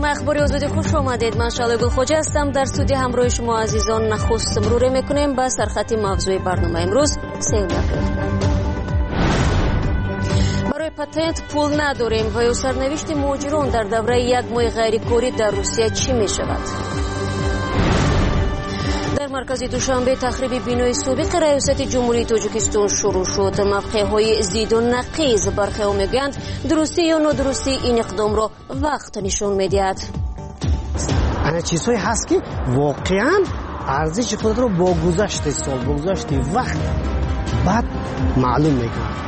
برنامه اخباری آزادی خوش آمدید. من شعله گلخوجه هستم. در استودیو همراه شما عزیزان نخست مرور میکنیم به سرخط موضوع برنامه امروز 3 اپریل. برای پتنت پول نداریم و سرنوشت مهاجران در دوره یک ماه غیرکاری در روسیه چی می شود؟ در مرکز دوشنبه تخریب بینای سابق ریاست جمهوری تاجیکستان شروع شد. موقعهای زید و نقیض برخی‌ها میگویند درستی یا نادرستی این اقدام را وقت نشان میدهد. این چیزهایی هست که واقعا ارزش خود را با گذشت سال با گذشت وقت بعد معلوم میکنند.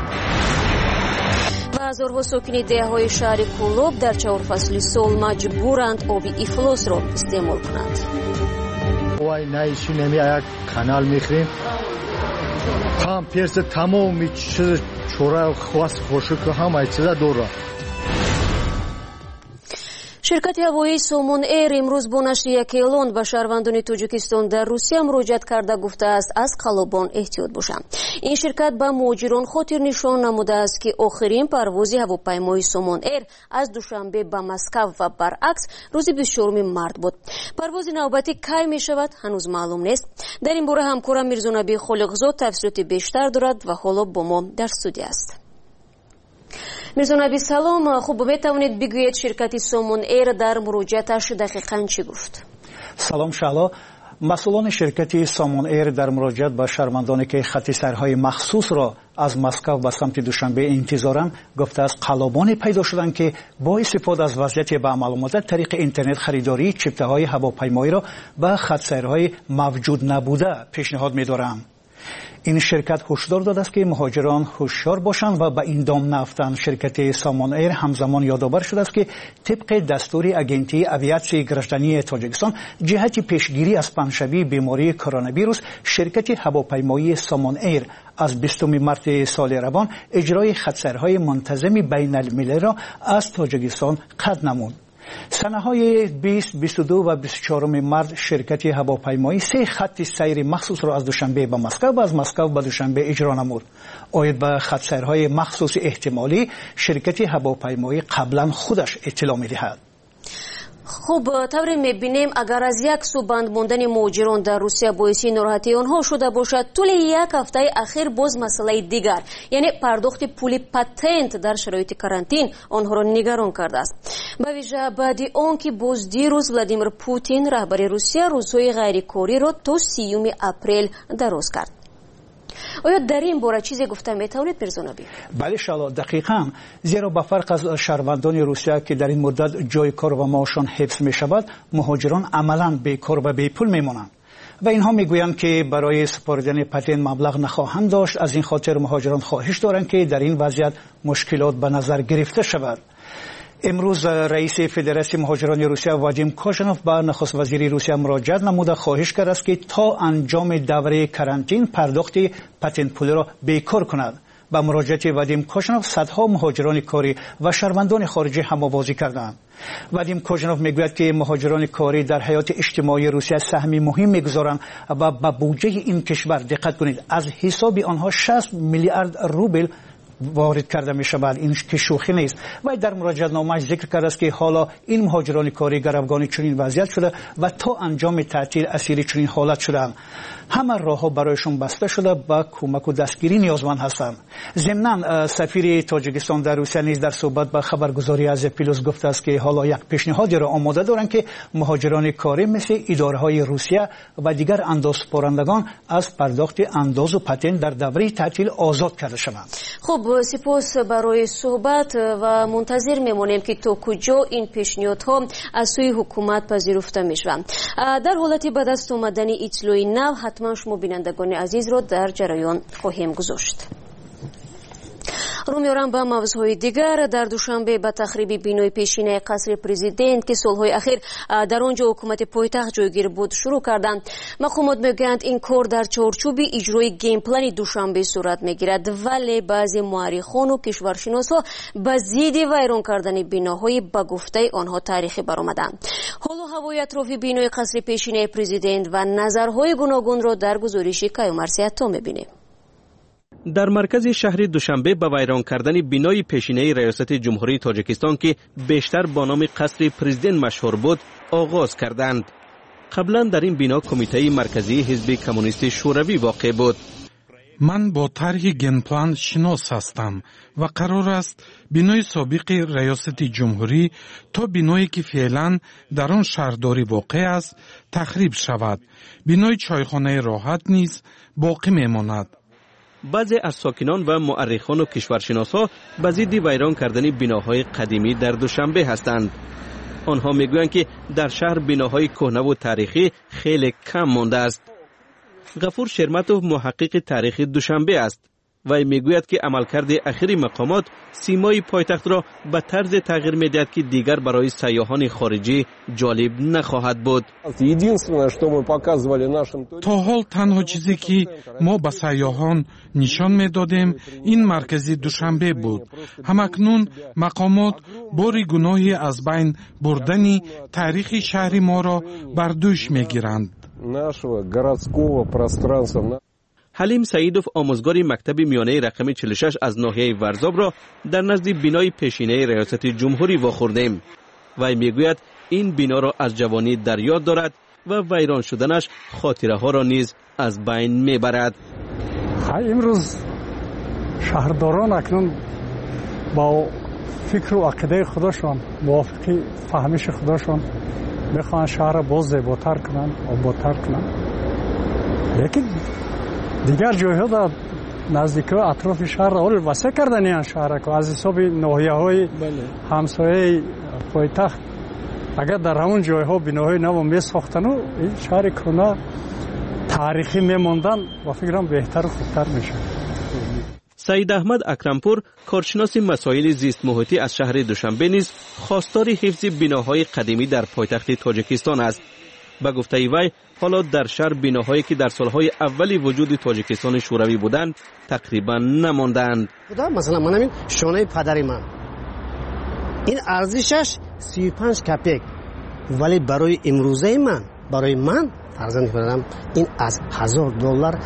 و هزارها ساکن دهه‌های شهر کولوب در 4 فصل سال مجبورند آب افلاس را استعمال کنند. وای نایشیم یک کانال میخریم هم پیرس تمامی چیز چورا خواست خوشک هم ای چیزا دوره. شرکت هوایی سامون ایر امروز با نشر یک اعلان به شهروندان تاجیکستان در روسیه مراجعت کرده گفته است از قلابان احتیاط باشند. این شرکت به مهاجران خاطر نشان نموده است که آخرین پرواز هواپیمای سامون ایر از دوشنبه به مسکو و برعکس روز 24 مارس بود. پرواز نوبتی کی می شود هنوز معلوم نیست. در این باره همکارم میرزانبی خالقزاد تفصیلات بیشتر دارد و حالا با ما در استودیو است. میرزانبی سلام. خوب میتوانید بگویید شرکت سامون ایر در مراجعتش دقیقاً چی گفت؟ سلام شعلا. مسئولان شرکت سامون ایر در مراجعت به شهروندانی که خط سرهای مخصوص را از مسکو به سمت دوشنبه انتظارند گفته است قلابانی پیدا شدند که با استفاده از وضعیت به عمل آمده طریق اینترنت خریداری چپته‌های هواپیمایی را به خط سرهای موجود نبوده پیشنهاد می‌دارند. این شرکت هشدار داده است که مهاجران هوشیار باشند و به این دام نیفتند. شرکت سامون ایر همزمان یادآور شده است که طبق دستور اگنتی اویاسیون گرفتنی تاجیکستان جهت پیشگیری از پنجشنبه بیماری کرونا ویروس شرکت هواپیمایی سامون ایر از 20 مارس سال روان اجرای خط‌سرهای منتظم بین المللی را از تاجیکستان قطع نمود. سنه‌های 20، 22 و 24 مارس شرکت هواپیمایی 3 خط سیر مخصوص را از دوشنبه به مسکو و از مسکو به دوشنبه اجرا نمود. آید به خط سیرهای مخصوص احتمالی شرکت هواپیمایی قبلا خودش اطلاع می‌دهد. خوب طوری میبینیم اگر از یک سو بند ماندن مهاجران در روسیه باعث ناراحتی آنها شده باشد طول یک هفته اخیر باز مسئله دیگر یعنی پرداخت پول پتنت در شرایط کارانتین آنها را نگران کرده است. به ویژه بعد آنکه باز دیروز ولادیمیر پوتین رهبر روسیه روزهای غیرکاری را تا 30 اپریل دراز کرد. آیا در این باره چیزی گفته میتوانید میرزانبی؟ بله شالا دقیقاً، زیرا به فرق از شهروندان روسیه که در این مدت جای کار و معاششان حفظ می شود مهاجران عملاً بیکار و بی پول میمانند و اینها میگویند که برای سپردن پتنت مبلغ نخواهند داشت. از این خاطر مهاجران خواهش دارند که در این وضعیت مشکلات به نظر گرفته شود. امروز رئیس فدراسیون مهاجران روسیه وادیم کوژانوف به نخست وزیر روسیه مراجعت نموده خواهش کرده است که تا انجام دوره کارانتین پرداخت پتنت پول را بیکار کند. با مراجعت وادیم کوژانوف صدها مهاجران کاری و شهروندان خارجی هم‌آوازی کردند. وادیم کوژانوف میگوید که مهاجران کاری در حیات اجتماعی روسیه سهمی مهم میگذارند و به بودجه این کشور دقت کنید از حساب آنها 60 میلیارد روبل وارد کرده می شود. این که شوخی نیست. و در مراجعت نامه ذکر کرده است که حالا این مهاجران کاری گروگان چنین وضعیت شده و تا انجام تعطیل اسیر چنین حالت شدند. همه راهها برایشون بسته شده و کمک و دستگیری نیازمند هستند. ضمناً سفیر تاجیکستان در روسیه نیز در صحبت با خبرگزاری از پیلوس گفته است که حالا یک پیشنهادی را آماده دارند که مهاجران کاری مثل اداره‌های روسیه و دیگر اندازه‌سپارندگان از پرداخت انداز و پتنت در دوره تعطیل آزاد کرده شوند. خب سپاس برای صحبت و منتظر میمونیم که تا کجا این پیشنهادها از سوی حکومت پذیرفته میشوند. در حالتی به دست آمدن اطلاعی نو حتما شما بینندگان عزیز را در جریان خواهیم گذاشت. رو میارم به موضوعهای دیگر. در دوشنبه به تخریب بینای پیشین قصر پرزیدنت که سالهای اخیر در آنجا حکومت پایتخت جایگیر بود شروع کردند. مقامات میگویند این کار در چارچوب اجرای گیم پلن دوشنبه صورت میگیرد، ولی بعضی مورخان و کشورشناسا به ضد ویران کردن بیناهای به گفته آنها تاریخی برآمدند. حال و هوای اطراف بینای قصر پیشین پرزیدنت و نظرهای گوناگون را در گزارش کیومرثی عطا میبینیم. در مرکز شهر دوشنبه به ویران کردن بینای پیشینه ریاست جمهوری تاجیکستان که بیشتر با نام قصر پرزیدنت مشهور بود آغاز کردند. قبلا در این بنا کمیته مرکزی حزب کمونیست شوروی واقع بود. من با طرح گنپلان شناس هستم و قرار است بینای سابق ریاست جمهوری تا بینایی که فعلا در آن شهرداری واقع است تخریب شود. بینای چایخانه راحت نیز باقی میماند. بعضی از ساکنان و مورخان و کشورشناسا به ضد ویران کردن بناهای قدیمی در دوشنبه هستند. آنها میگویند که در شهر بناهای کهنه و تاریخی خیلی کم مانده است. غفور شرمتوف محقق تاریخی دوشنبه است و میگوید که عملکرد اخیر مقامات سیمای پایتخت را به طرز تغییر میدهد که دیگر برای سیاحان خارجی جالب نخواهد بود. تا حال تنها چیزی که ما به سیاحان نشان میدادیم این مرکزی دوشنبه بود. همکنون مقامات باری گناهی از بین بردن تاریخ شهر ما را بر دوش میگیرند. حلیم سعیدوف آموزگار مکتب میانه رقم 46 از ناحیه ورزاب را در نزد بینای پیشینه ریاست جمهوری واخوردیم. وی میگوید این بنا را از جوانی در یاد دارد و ویران شدنش خاطره ها را نیز از بین میبرد. امروز شهرداران اکنون با فکر و عقیده خودشان موافق فهمش خودشان میخوان شهر را باز زیباتر کنند، آبادتر کنند. لیکن دیگر جایها در نزدیکی اطراف شهر را وسیع کردن این شهر که از حساب ناحیه‌های همسایه پایتخت اگر در همون جایها بناهای نو میساختن و این شهر کرونا تاریخی میماندن و فکرم بهتر و خوبتر میشه. سعید احمد اکرمپور کارشناس مسائل زیست محیطی از شهر دوشنبه نیز خواستار حفظ بناهای قدیمی در پایتخت تاجیکستان است. به گفته وی حالا در شهر بناهایی که در سالهای اولی وجود تاجیکستان شوروی بودند تقریبا نماندند. مثلا من همین شانه پدری من این ارزشش 35 کپیک، ولی برای امروزه برای من فرزند خودم این از $1000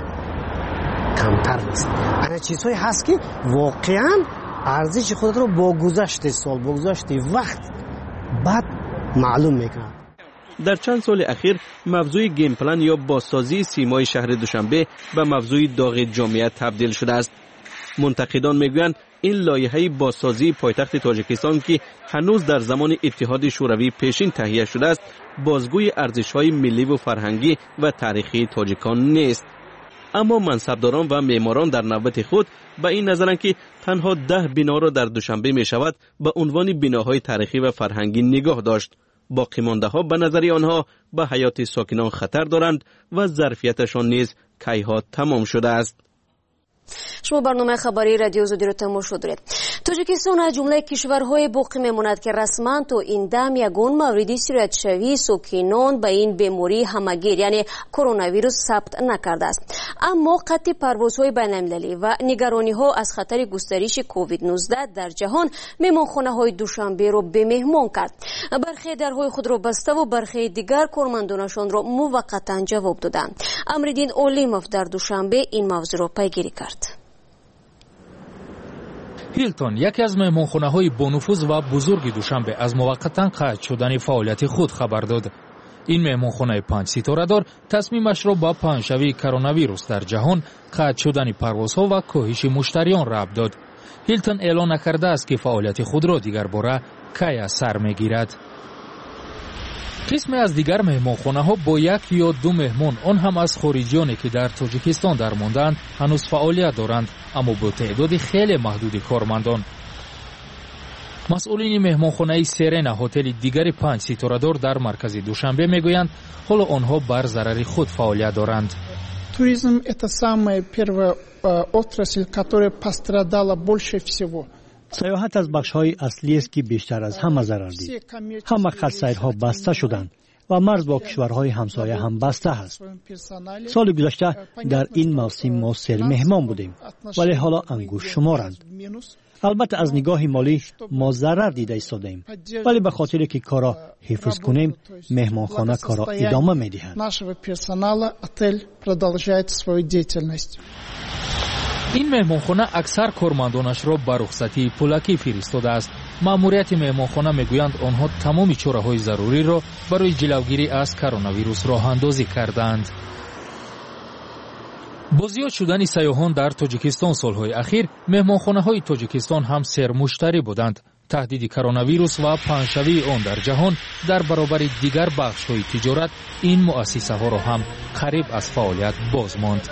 کمتر نیست. این چیزهایی هست که واقعا ارزش خود رو با گذشت سال با گذشت وقت بعد معلوم میکنه. در چند سال اخیر موضوع گیم پلان یا بازسازی سیمای شهر دوشنبه به موضوع داغ جامعیت تبدیل شده است. منتقدان میگویند این لایحه بازسازی پایتخت تاجیکستان که هنوز در زمان اتحاد شوروی پیشین تهیه شده است بازگوی ارزش‌های ملی و فرهنگی و تاریخی تاجیکان نیست. اما منصبداران و معماران در نوبت خود به این نظرند که تنها 10 بنا را در دوشنبه می شود به عنوان بناهای تاریخی و فرهنگی نگاه داشت. باقی مانده ها به نظر آنها به حیات ساکنان خطر دارند و ظرفیتشان نیز کیها تمام شده است. شما برنامه خبری رادیو زودی رو تماشا دارید. تاجیکستان از جمله کشورهای باقی میماند که رسما تا این دم یگان موردی سیرت شوی ساکنان به این بیماری همگیر یعنی کرونا ویروس ثبت نکرده است. اما قطع پروازهای بین المللی و نگرانی ها از خطر گسترش کووید 19 در جهان مهمانخانه های دوشنبه رو به مهمان کرد. برخی درهای خود را بسته و برخی دیگر کارمندانشان را موقتا جواب دادند. امرالدین اولیموف در دوشنبه این موضوع را پیگیری کرد. هیلتون یکی از مهمانخانه‌های بانفوذ و بزرگ دوشنبه از موقتا قطع شدن فعالیت خود خبر داد. این مهمانخانه 5 ستاره دار تصمیمش را با پنجشنبه کرونا ویروس در جهان قطع شدن پروازها و کاهش مشتریان ربط داد. هیلتون اعلام نکرده است که فعالیت خود را دیگر باره کی سر میگیرد. قسمی از دیگر مهمانخانه‌ها با 1 یا 2 مهمان آن هم از خارجیانی که در تاجیکستان درماندند هنوز فعالیت دارند اما با تعداد خیلی محدود کارمندان. مسئولین مهمانخانه سرنا هتل دیگر 5 ستاره دار در مرکز دوشنبه میگویند حالا آنها بر ضرر خود فعالیت دارند. Туризм – это самая первая отрасль, которая пострадала больше всего. سیاحت از بخش‌های اصلی است که بیشتر از همه ضرر دید. همه خط‌سیرها بسته شدند و مرز با کشورهای همسایه هم بسته است. سال گذشته در این موسم ما 3 مهمان بودیم ولی حالا انگشت شمارند. البته از نگاه مالی ما ضرر دیده ایستادیم ولی به خاطر که کارا حفظ کنیم مهمانخانه کارا ادامه می‌دهد. این مهمانخانه اکثر کارمندانش را به رخصتی پولکی فرستاده است. ماموریت مهمانخانه میگویند آنها تمام چاره‌های ضروری را برای جلوگیری از کرونا ویروس راه اندازی کردند. با زیاد شدن سیاحان در تاجیکستان سالهای اخیر، مهمانخانه‌های تاجیکستان هم سرمشتری بودند. تهدید کرونا ویروس و پنجشوی آن در جهان در برابر دیگر بخش‌های تجارت این مؤسسه‌ها را هم قریب از فعالیت باز ماند.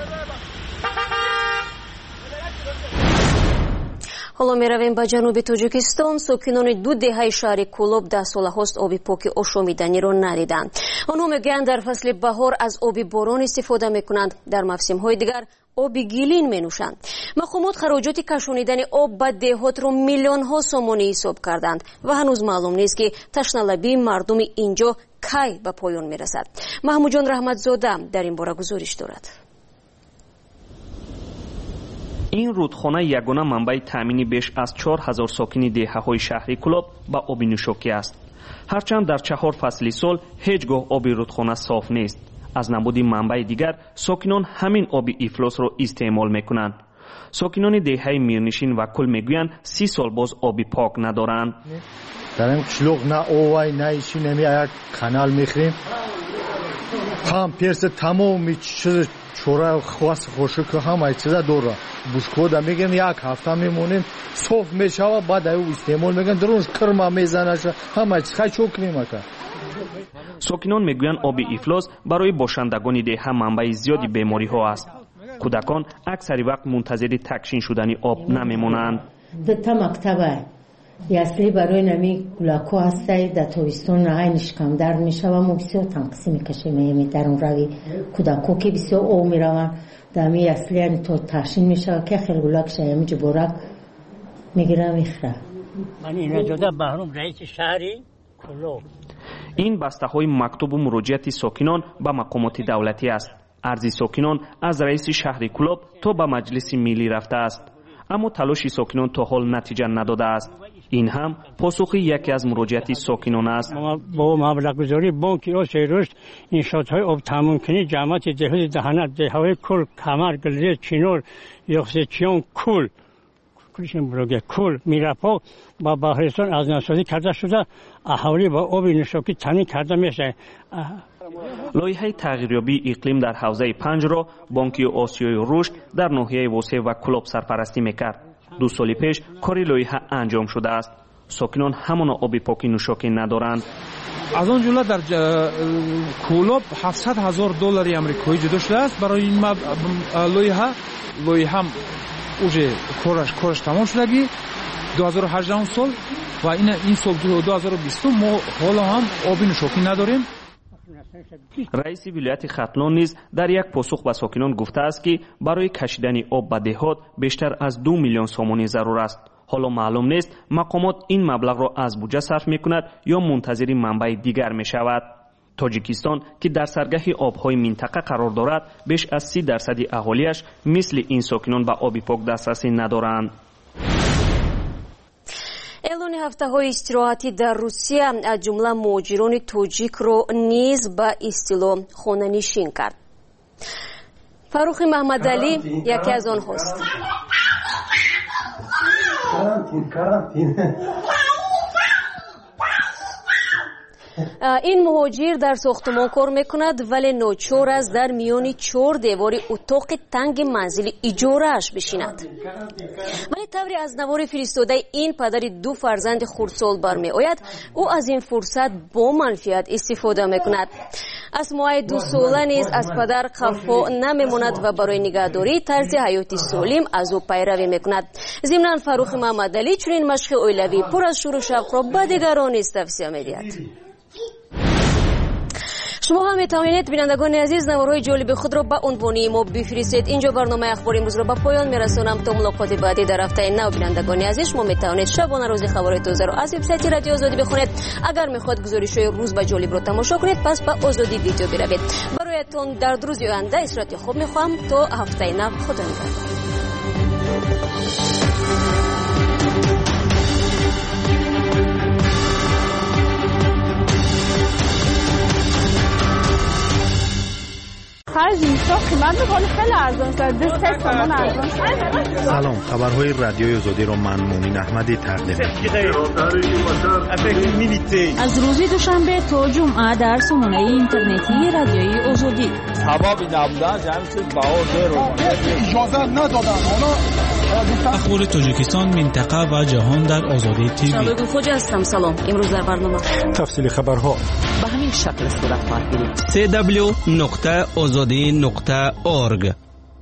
ҳоло меравем ба ҷануби тоҷикистон. сокинони ду деҳаи шаҳри кӯлоб 10 солаҳост оби поки ошомиданиро надиданд. онҳо мегӯянд дар фасли баҳор аз оби борон истифода мекунанд, дар мавсимҳои дигар оби гилин менӯшанд. мақомот хароҷоти кашонидани об ба деҳотро миллионҳо сомонӣ ҳисоб карданд ва ҳанӯз маълум нест ки ташналабии мардуми ин ҷо кай ба поён мерасад. маҳмуҷон раҳматзода дар ин бора гузориш дорад. این رودخانه یگانه منبع تامین بیش از 4000 ساکن دهه‌های شهری کلاب به آب نوشابه است. هرچند در 4 فصل سال هیچگاه آب رودخانه صاف نیست. از نبود منبع دیگر ساکنان همین آب افلاس را استعمال میکنند. ساکنان دهه میرنشین و کل میگویند 30 سال باز آب پاک ندارند. در این قشلوق نه اوای نه ایشی نمی یک کانال میخریم. هم پیرس تمام چیز چورا خواست خوشو که همه چیزا دوره. بوشکودا میگن یک هفته میمونیم صاف میشوه بعد او استعمال میگن درونش کرما میزنه همه چیز خیلی چوک نمیکنه. ساکنان میگویند آب افلاس برای باشندگان دهه منبع زیادی بیماری ها است. کودکان اکثر وقت منتظر تکشین شدن آب نمیمونند. تا مکتبه اصلی برای نمی گلاکو هستی در تابستان عینش کم درد میشوه و بسیار تنقصی میکشیم در اون روی کودکو که بسیار او میروند دمی اصلی یعنی تو تکشین میشوه که خیلی گلاکش همی جبورک میگیره میخره. من این جدا بهرام رئیس شهری کلو. این بسته های مکتوب و مراجعت ساکنان به مقامات دولتی است. عرض ساکنان از رئیس شهر کلاب تا به مجلس ملی رفته است، اما تلاش ساکنان تا حال نتیجه نداده است. این هم پاسخ یکی از مراجعت ساکنان است. با مبلغ گذاری بانک آسیای رشد انشاءات های آب تامین کنی جمعیت دهات دهنه دههای کل کمر گلزه چینور یخزچیان کل کلشون بروگه کل میرپا با بحرستان از نسازی کرده شده اهالی با آب نوشابه تامین کرده میشه. لایحه تغییریابی اقلیم در حوزه 5 را بانک آسیای رشد در ناحیه وسطی و کلاب سرپرستی میکرد. 2 سال پیش کاری لایحه انجام شده است. ساکنان همان آب پاک نوشابه ندارند. از آن جمله در کلاب $700,000 آمریکایی جدا شده است برای این لایحه уже کارش تمام شدگی 2018 سال و این سال 2020 ما حالا هم آب نوشابه نداریم. رئیس ولایت ختلان نیز در یک پاسخ به ساکنان گفته است که برای کشیدن آب به دهات بیشتر از 2 میلیون سومانی ضرور است. حالا معلوم نیست مقامات این مبلغ را از بودجه صرف میکند یا منتظر منبع دیگر می شود. تاجیکستان که در سرگه آبهای منطقه قرار دارد بیش از 30% اهالیش مثل این ساکنان به آب پاک دسترسی ندارند. اعلان ҳафтаҳои истироҳатӣ дар русия аз ҷумла муҳоҷирони тоҷикро низ ба истилоҳ хонанишин кард. фаррухи маҳмадалӣ яке аз онҳост. این مهاجر در ساختمان کار میکند ولی ناچار است در میان 4 دیوار اتاق تنگ منزل اجاره‌اش بشیند. ولی طوری از نوار فرستاده این پدر 2 فرزند خردسال برمی آید او از این فرصت با منفیت استفاده میکند. اسماء 2 ساله نیز از پدر خفا نمیماند و برای نگهداری طرز حیاتی سالم از او پیروی میکند. ضمناً فروخ محمدعلی چنین مشق اولیوی پر از شور و شوق را به دیگران نیز توصیه می‌دهد. شما هم میتوانید بینندگان عزیز نوارهای جالب خود را به عنوان ما بفرستید. اینجا برنامه اخبار امروز را به پایان میرسانم. تا ملاقات بعدی در هفته نو بینندگان عزیز شما میتوانید شبانه روز خبرهای تازه را از وبسایت رادیو آزادی بخونید. اگر میخواهید گزارش‌های روز به جالب را تماشا کنید پس به آزادی ویدیو بروید. برایتان در روز آینده استراحت خوب میخواهم. تا هفته نو خدا نگهدار. خرج نیست، قیمت بال خیلی ارزان شده، 3 تومان ارزان شده. سلام، خبرهای رادیوی آزادی رو من مومین احمدی تقدیم می‌کنم. از روز دوشنبه تا جمعه در سامانه اینترنتی رادیوی آزادی. سبب نبودن جمع شد بهار اجازه ندادن. اخبار تاجیکستان، منطقه و جهان در آزادی تیوی. شبکه خوجا هستم. سلام. امروز در برنامه تفصیل خبرها به همین شکل صورت خواهد گرفت. www.azadi.org.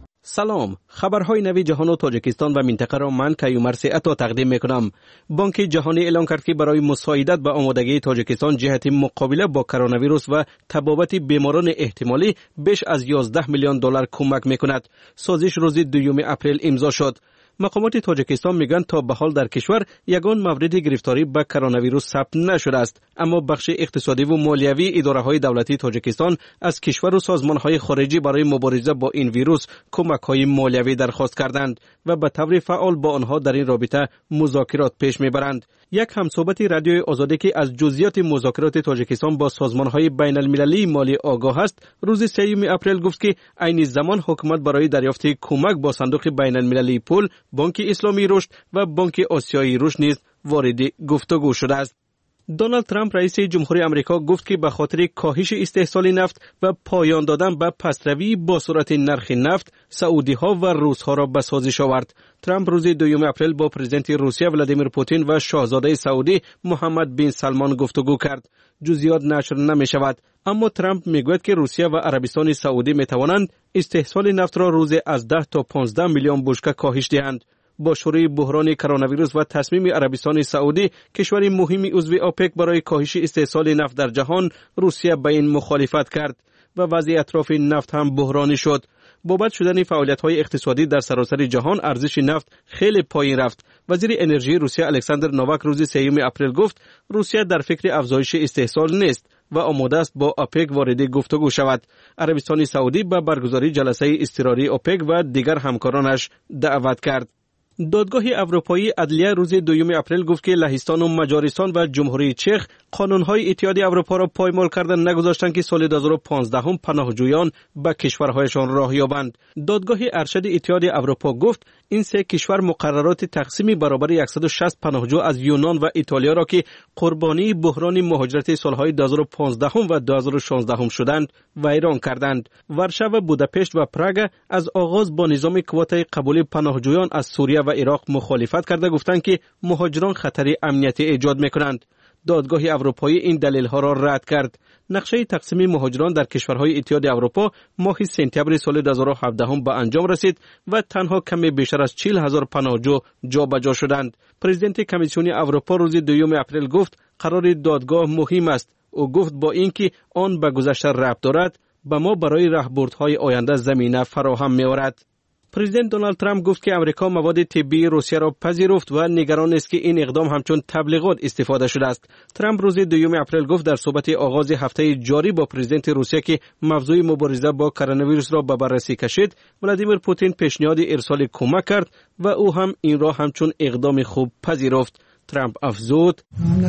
سلام، خبرهای نوی جهان و تاجیکستان و منطقه را من کیومرث عطا تقدیم میکنم. بانک جهانی اعلام کرد که برای مساعدت به آمادگی تاجیکستان جهت مقابله با کرونا ویروس و تبابت بیماران احتمالی بیش از 11 میلیون دلار کمک میکند. سازش روز 2 اپریل امضا شد. مقامات تاجیکستان میگن تا به حال در کشور یگان مورد گرفتاری به کرونا ویروس ثبت نشده است، اما بخش اقتصادی و مالیوی اداره‌های دولتی تاجیکستان از کشور و سازمان‌های خارجی برای مبارزه با این ویروس کمک‌های مالیوی درخواست کردند و به طور فعال با آنها در این رابطه مذاکرات پیش میبرند. یک همصحبت رادیوی آزادی که از جزئیات مذاکرات تاجیکستان با سازمان‌های بین‌المللی مالی آگاه است، روز 3 اپریل گفت که عین زمان حکومت برای دریافت کمک با صندوق بین‌المللی پول، بانک اسلامی رشد و بانک آسیایی رشد نیز وارد گفتگو شده است. دونالد ترامپ رئیس جمهوری آمریکا گفت که به خاطر کاهش استحصال نفت و پایان دادن به پسروی با سرعت نرخ نفت، سعودی ها و روس ها را به سازش آورد. ترامپ روز 2 اپریل با پرزیدنت روسیه ولادیمیر پوتین و شاهزاده سعودی محمد بن سلمان گفتگو کرد. جزئیات نشر نمی شود، اما ترامپ میگوید که روسیه و عربستان سعودی می توانند استحصال نفت را روزی از 10 تا 15 میلیون بشکه کاهش دهند. با شروع بحران کرونا ویروس و تصمیم عربستان سعودی، کشور مهم عضو اوپک برای کاهش استحصال نفت در جهان، روسیه به این مخالفت کرد و وضع اطراف نفت هم بحرانی شد. بابت شدن فعالیت‌های اقتصادی در سراسر جهان، ارزش نفت خیلی پایین رفت. وزیر انرژی روسیه الکساندر نوواک روز 3 اپریل گفت روسیه در فکر افزایش استحصال نیست و آماده است با اوپک وارد گفتگو شود. عربستان سعودی به برگزاری جلسه اضطراری اوپک و دیگر همکارانش دعوت کرد. دادگاه اروپایی عدلیه روز 2 اپریل گفت که لهستان و مجارستان و جمهوری چک قانون‌های اتحادیه اروپا را پایمال کردن نگذاشتند که سال 2015 هم پناهجویان به کشورهایشان راه یابند. دادگاه ارشد اتحادیه اروپا گفت این سه کشور مقررات تقسیمی برابر 160 پناهجو از یونان و ایتالیا را که قربانی بحران مهاجرت سالهای 2015 و 2016 شدند ویران کردند. ورشو و بوداپشت و پراگ از آغاز با نظام کوتای قبول پناهجویان از سوریه و عراق مخالفت کرده گفتند که مهاجران خطر امنیتی ایجاد میکنند. دادگاه اروپایی این دلیل‌ها را رد کرد. نقشه تقسیم مهاجران در کشورهای اتحادیه اروپا ماه سپتامبر سال 2017 به انجام رسید و تنها کمی بیشتر از 40,000 پناهجو جابجا شدند. پرزیدنت کمیسیون اروپا روز 2 اپریل گفت قرار دادگاه مهم است. او گفت با اینکه آن به گذشته ربط دارد، به ما برای راهبردهای آینده زمینه فراهم می‌آورد. پرزیدنت دونالد ترامپ گفت که امریکا مواد طبی روسیه را پذیرفت و نگران است که این اقدام همچون تبلیغات استفاده شده است. ترامپ روز 2 اپریل گفت در صحبت آغاز هفته جاری با پرزیدنت روسیه که موضوع مبارزه با کرونا ویروس را به بررسی کشید، ولادیمیر پوتین پیشنهاد ارسال کمک کرد و او هم این را همچون اقدام خوب پذیرفت. ترامپ افزود: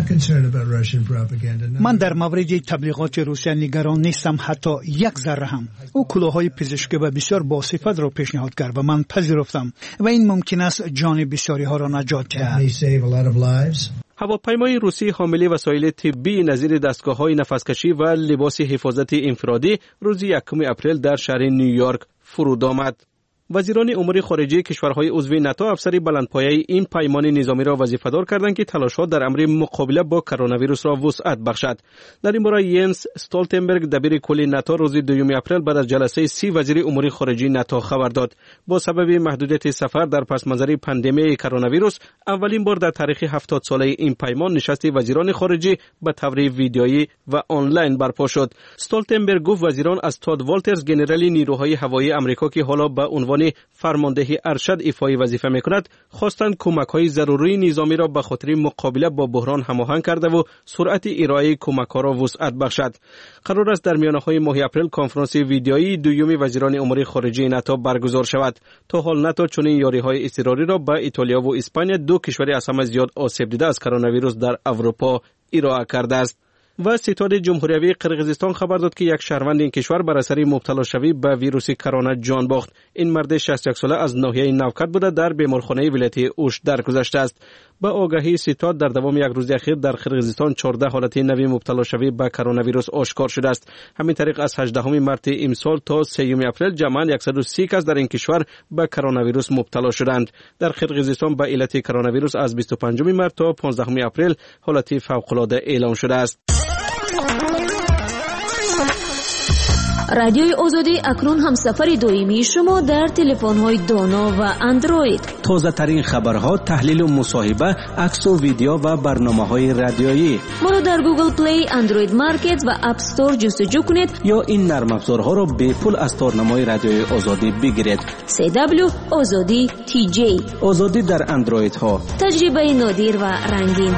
من در مورد تبلیغات روسیه نگران نیستم، حتی یک ذره هم. او کلاههای پزشکی و بسیار باصفت را پیشنهاد کرد و من پذیرفتم و این ممکن است جان بسیاری ها را نجات دهد. هواپیمای روسی حامل وسایل طبی نظیر دستگاه‌های نفسکشی و لباس حفاظت انفرادی روز 1 اپریل در شهر نیویورک فرود آمد. وزیران امور خارجه کشورهای عضو ناتو افسری بلندپایه این پیمان نظامی را وظیفه‌دار کردند که تلاش‌ها در امر مقابله با کرونا ویروس را وسعت بخشد. در این باره ینس استولتنبرگ دبیر کل ناتو روز 2 اپریل بعد از جلسه 30 وزیر امور خارجه ناتو خبر داد. با سبب محدودیت سفر در پس منظر پاندمی کرونا ویروس، اولین بار در تاریخ 70 ساله این پیمان نشست وزیران خارجه به طور ویدیویی و آنلاین برپا شد. استولتنبرگ گفت وزیران از تاد والترز گنرال نیروهای هوایی آمریکا که حالا به عنوان فرماندهی ارشد ایفای وظیفه میکند، خواستند کمک‌های ضروری نظامی را به خاطر مقابله با بحران هماهنگ کرده و سرعت ارائه کمک‌ها را وسعت بخشد. قرار است در میانه‌های ماه اپریل کنفرانس ویدیویی دوم وزیران امور خارجه ناتو برگزار شود. تا حال ناتو چنین یاری‌های اضطراری را به ایتالیا و اسپانیا، دو کشور از همه زیاد آسیب دیده از کرونا ویروس در اروپا، ارائه کرده است. و ستاد جمهوریوی قرقیزستان خبر داد که یک شهروند این کشور بر اثر مبتلا شوی به ویروس کرونا جان باخت. این مرد 61 ساله از ناحیه نوکت بوده در بیمارخانه ولایت اوش درگذشته است. با آگاهی ستاد در دوام یک روز اخیر در قرقیزستان 14 حالت نوی مبتلا شوی به کرونا ویروس آشکار شده است. همین طریق از 18 مارس امسال تا 3 اپریل جمعاً 130 کس در این کشور به کرونا ویروس مبتلا شدند. در قرقیزستان به علت کرونا ویروس از 25 مارس تا 15 اپریل حالت فوق‌العاده اعلام شده است. رادیوی آزادی اکنون همسفر دائمی شما در تلفن‌های دانا و اندروید. تازه ترین خبرها، تحلیل و مصاحبه، عکس و ویدیو و برنامه‌های رادیویی. ما را در گوگل پلی، اندروید مارکت و اپ استور جستجو کنید یا این نرم افزارها را به پول از تارنمای رادیوی آزادی بگیرید. CW آزادی TJ. آزادی در اندروید ها. تجربه نادر و رنگین.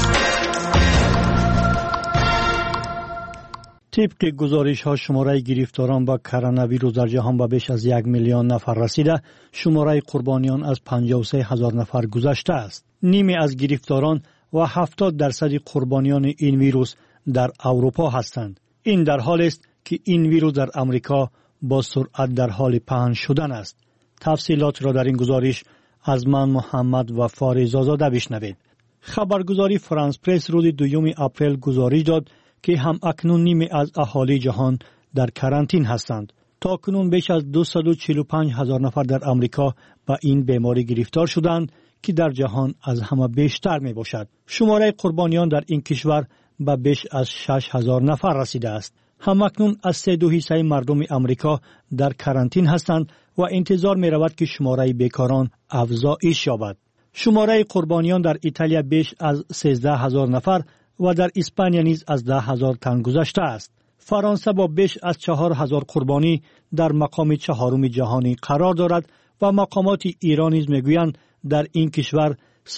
طبق گزارش ها شماره گرفتاران با کرونا ویروس در جهان به بیش از 1 میلیون نفر رسیده. شماره قربانیان از 53,000 نفر گذشته است. نیمی از گرفتاران و 70% قربانیان این ویروس در اروپا هستند. این در حالی است که این ویروس در امریکا با سرعت در حال پهن شدن است. تفصیلات را در این گزارش از من محمد و فارز آزاده بشنوید. خبرگزاری فرانس پرس روز 2 اپریل گزارش داد که هم اکنون نیمی از اهالی جهان در کرانتین هستند. تا کنون بیش از 245,000 نفر در امریکا با این بیماری گرفتار شدند که در جهان از همه بیشتر می باشد. شماره قربانیان در این کشور به بیش از 6,000 نفر رسیده است. هم اکنون از 3.2% مردم امریکا در کرانتین هستند و انتظار می رود که شماره بیکاران افزایش یابد. شماره قربانیان در ایتالیا بیش از 13,000 نفر و در اسپانیا نیز از 10,000 تن گذشته است. فرانسه با بیش از 4,000 قربانی در مقام 4 جهانی قرار دارد و مقامات ایران نیز میگویند در این کشور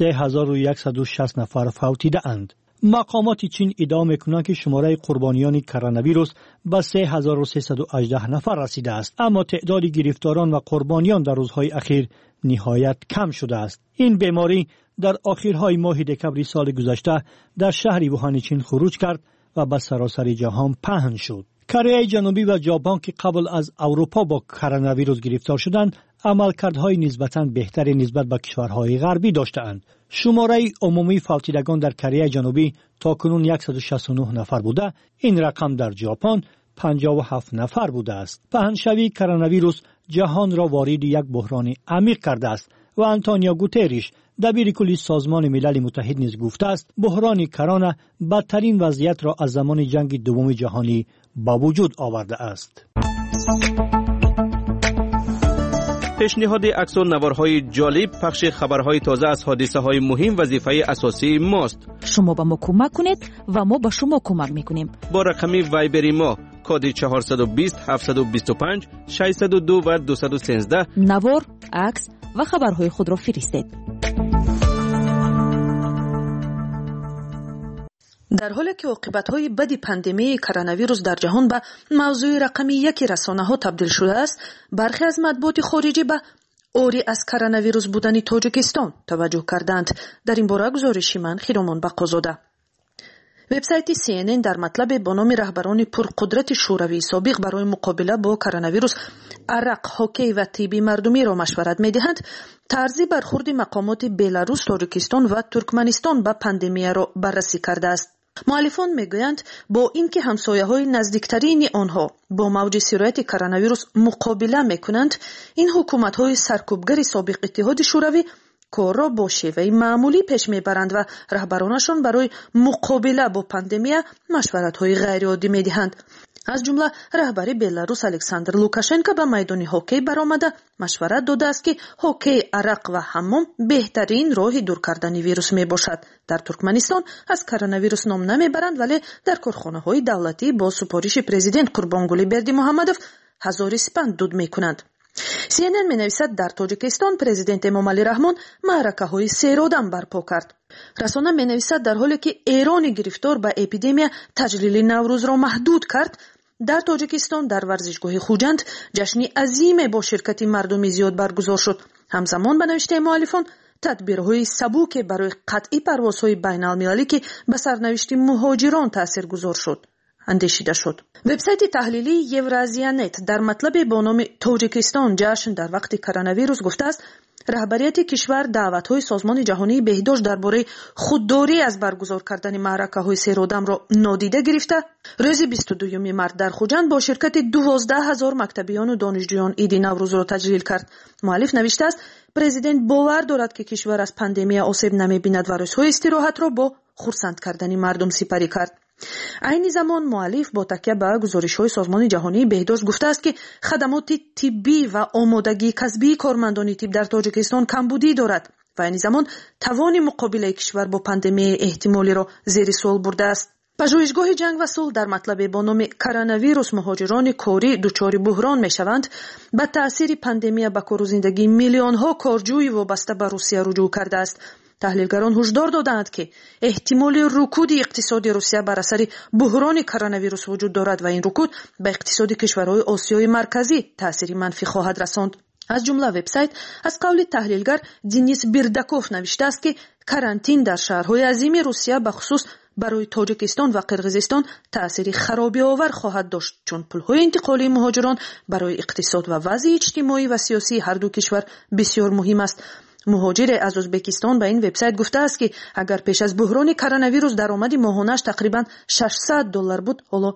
3,160 نفر فوتیده اند. مقامات چین ادعا میکنند که شماره قربانیان کرونا ویروس به 3,318 نفر رسیده است، اما تعداد گرفتاران و قربانیان در روزهای اخیر نهایت کم شده است. این بیماری در آخرهای ماه دکمبر سال گذشته در شهر ووهان چین خروج کرد و به سراسر جهان پهن شد. کره جنوبی و ژاپن که قبل از اروپا با کرونا ویروس گرفتار شدند، عملکردهای نسبتاً بهتری نسبت به کشورهای غربی داشتند. شماره عمومی فوتیدگان در کره جنوبی تاکنون 169 نفر بوده. این رقم در ژاپن 57 نفر بوده است. پهنشوی کرونا ویروس جهان را وارد یک بحران عمیق کرده است و آنتونیو گوتریش دبیر کلی سازمان ملل متحد نیز گفته است بحران کرونا بدترین وضعیت را از زمان جنگ دوم جهانی با وجود آورده است. پیشنهاد عکس و نوارهای جالب، پخش خبرهای تازه از حادثه‌های مهم وظیفه اساسی ماست. شما به ما کمک کنید و ما به شما کمک میکنیم. با رقم وایبری ما کد 420 725 602 و 213 نوار، عکس و خبرهای خود را فرستید. در حالی که عاقبت‌های بد پاندمی کرونا ویروس در جهان به موضوع رقمی 1 رسانه‌ها تبدیل شده است، برخی از مطبوعات خارجی به اوری از کرونا ویروس بودن تاجیکستان توجه کردند. در این باره گزارشی من خیرامان بقازاده. وبسایت CNN در مطلب با نام رهبران پرقدرت شوروی سابق برای مقابله با کرونا ویروس، عرق، هاکی و تیبی مردمی را مشورت می‌دهند طرز برخورد مقامات بلاروس، تاجیکستان و ترکمنستان به پاندمی را بررسی کرده است. مؤلفان میگویند با اینکه همسایه‌های نزدیکترین آنها با موج سرایت کرونا ویروس مقابله میکنند، این حکومت‌های سرکوبگر سابق اتحاد شوروی کار را با شیوه معمولی پیش میبرند و رهبرانشان برای مقابله با پاندمی مشورت‌های غیرعادی میدهند. از جمله رهبر بلاروس الکساندر لوکاشنکو به میدان هاکی برآمده مشورت داده است که هاکی، عرق و حمام بهترین راه دور کردن ویروس می باشد. در ترکمنستان از کرونا ویروس نام نمیبرند، ولی در کارخانه‌های دولتی با سفارش پرزیدنت قربانگلی بردیمحمدوف هزار سپند دود میکنند. CNN می‌نویسد در تاجیکستان پرزیدنت امامعلی رحمان معرکه‌های سیرودم برپا کرد. رسانه می‌نویسد در حالی که ایران گرفتار به اپیدمی تجلیل نوروز را محدود کرد، در تاجیکستان در ورزشگاه خوجند جشنی عظیم با شرکت مردمی زیاد برگزار شد. همزمان به نوشته مؤلفان тадбирҳои сабуке барои қатъи парвозҳои байналмилалӣ ки ба сарнавишти муҳоҷирон таъсиргузор шуд андешида шуд. вебсайти таҳлилии Евразиянет дар матлабе бо номи Тоҷикистон ҷашн дар вақти коронавирус гуфтааст, раҳбарияти кишвар даъватҳои созмони ҷаҳонии беҳдошт дар бораи худдорӣ аз баргузор кардани маъракаҳои серодамро нодида гирифта, рӯзи 22 март дар Хуҷанд бо ширкати 12,000 мактабиёну донишҷӯён иди Наврӯзро таҷлил кард. муаллиф навиштааст, президент бовар дорад ки кишвар аз пандемия осеб намебинад ва рӯзҳои истироҳатро бо хурсанд кардани мардум сипарӣ кард. айни замон муаллиф бо такя ба гузоришҳои созмони ҷаҳонии беҳдошт гуфтааст, ки хадамоти тиббӣ ва омодагии касбии кормандони тиб дар Тоҷикистон камбудӣ дорад ва айни замон тавони муқобилаи кишвар бо пандемияи эҳтимолиро зери суол бурдааст. пажӯҳишгоҳи ҷанг ва сулҳ дар матлабе бо номи коронавирус муҳоҷирони корӣ дучори буҳрон мешаванд, ба таъсири пандемия ба кору зиндагии миллионҳо корҷӯи вобаста ба Русия руҷӯъ кардааст. таҳлилгарон ҳушдор доданд, ки эҳтимоли рукуди иқтисоди Русия бар асари буҳрони коронавирус вуҷуд дорад ва ин рукуд ба иқтисоди кишварҳои Осиёи марказӣ таъсири манфӣ хоҳад расонд. аз ҷумла вебсайт аз қавли таҳлилгар Денис Бердаков навиштааст, ки карантин дар шаҳрҳои азими Русия ба хусус барои Тоҷикистон ва Қирғизистон таъсири харобиовар хоҳад дошт, чун пулҳои интиқолии муҳоҷирон барои иқтисод ва вазъи иҷтимоӣ ва сиёсии ҳарду кишвар бисёр муҳим аст. муҳоҷире аз Ӯзбекистон ба ин вебсайт гуфтааст, ки агар пеш аз буҳрони коронавирус даромади моҳонааш тақрибан $600 буд, ҳоло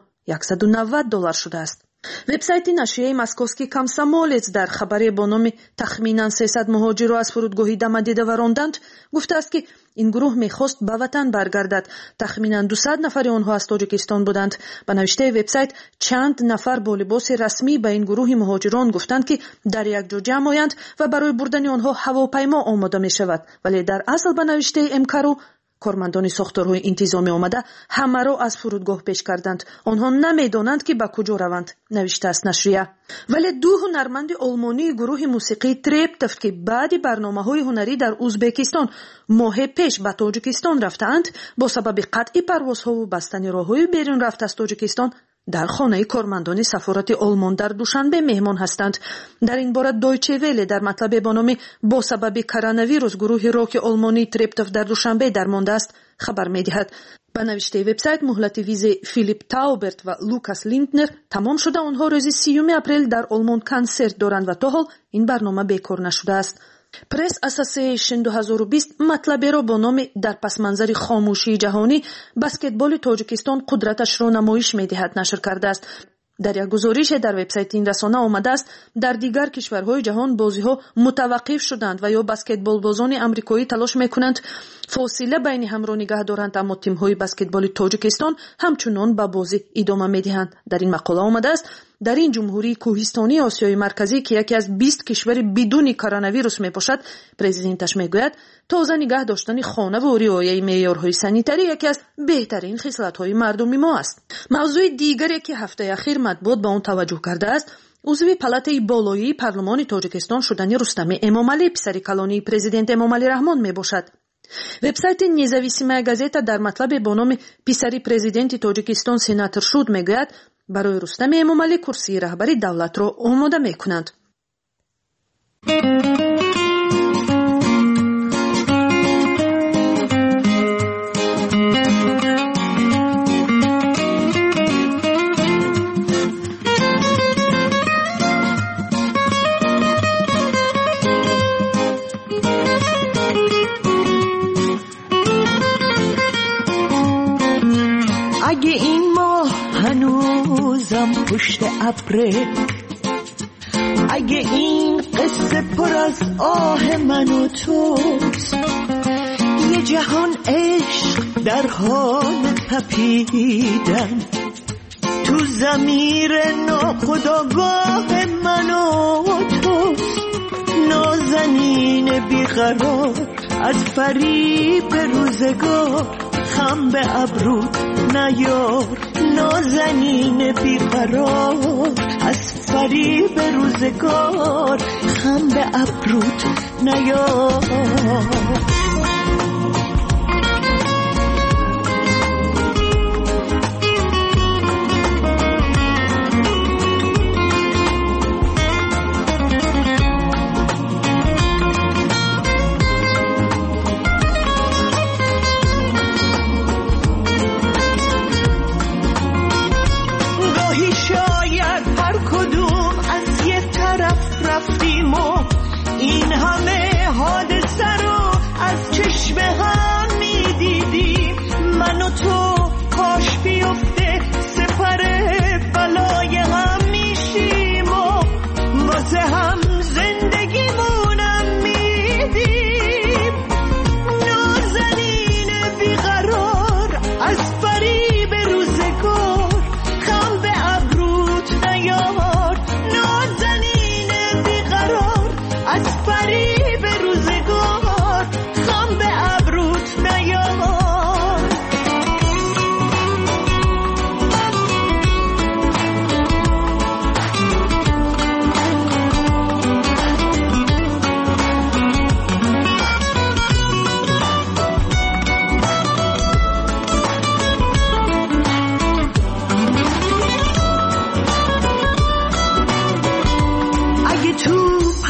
$190 шудааст. вебсайти нашрияи московский комсомолец дар хабаре бо номи тахминан 300 муҳоҷирро аз фурудгоҳи Дамадидова ронданд гуфтааст, ки ин гурӯҳ мехост ба ватан баргардад. тахминан 200 нафари онҳо аз Тоҷикистон буданд. ба навиштаи вебсайт чанд нафар бо либоси расмӣ ба ин гурӯҳи муҳоҷирон гуфтанд, ки дар якҷо ҷамъ оянд ва барои бурдани онҳо ҳавопаймо омода мешавад, вале дар асл ба навиштаи МКРУ кормандони сохторҳои интизомӣ омада ҳамаро аз фурудгоҳ пеш карданд. онҳо намедонанд, ки ба куҷо раванд, навиштааст нашрия. вале ду ҳунарманди олмонии гурӯҳи мусиқии Трептов, ки баъди барномаҳои ҳунарӣ дар Ӯзбекистон моҳе пеш ба Тоҷикистон рафтаанд, бо сабаби қатъи парвозҳову бастани роҳҳои берун рафт аз Тоҷикистон дар хонаи кормандони сафорати Олмон дар Душанбе меҳмон ҳастанд. дар ин бора Дойче Веле дар матлабе бо номи бо сабаби коронавирус гурӯҳи роки олмонии Трептов дар Душанбе дармондааст хабар медиҳад. ба навиштаи вебсайт муҳлати визаи Филипп Тауберт ва Лукас Линднер тамом шуда, онҳо рӯзи 30 апрел дар Олмон консерт доранд ва то ҳол ин барнома бекор нашудааст. Press Association 2020 матлаберо бо номи дар пасманзари хомӯшии ҷаҳонӣ баскетболи Тоҷикистон қудраташро намоиш медиҳад нашр кардааст. дар як гузорише дар вебсайти ин расона омадааст, дар дигар кишварҳои ҷаҳон бозиҳо мутаваққиф шуданд ва ё баскетболбозони амрикоӣ талош мекунанд фосила байни ҳамро нигоҳ доранд, аммо тимҳои баскетболи Тоҷикистон ҳамчунон ба бозӣ идома медиҳанд. дар ин мақола омадааст, дар ин ҷумҳурии кӯҳистонии Осиёи марказӣ, ки яке аз 20 кишвари бидуни коронавирус мебошад, президенташ мегӯяд, тоза нигоҳ доштани хонаву риояи меъёрҳои санитарӣ яке аз беҳтарин хислатҳои мардуми мо аст. мавзӯи дигаре, ки ҳафтаи ахир матбуот ба он таваҷҷӯҳ кардааст, узви палатаи болоии парлумони Тоҷикистон шудани Рустами Эмомалӣ, писари калонии президент Эмомалӣ Раҳмон мебошад. вебсайти Независимая газета дар матлабе бо номи писари президенти Тоҷикистон сенатор шуд мегӯяд, барои Рустами Эмомалӣ курсии раҳбари давлатро омода мекунанд. اگه این ماه هنوزم پشت ابره، اگه این قصه پر از آه من و توست، یه جهان عشق در حال تپیدن تو ضمیر ناخودآگاه من و توست. نازنین بیقرار از فریب روزگار، خم به ابروت نیار. نازنین بیقرار از فریب روزگار، خم به ابروت نیار.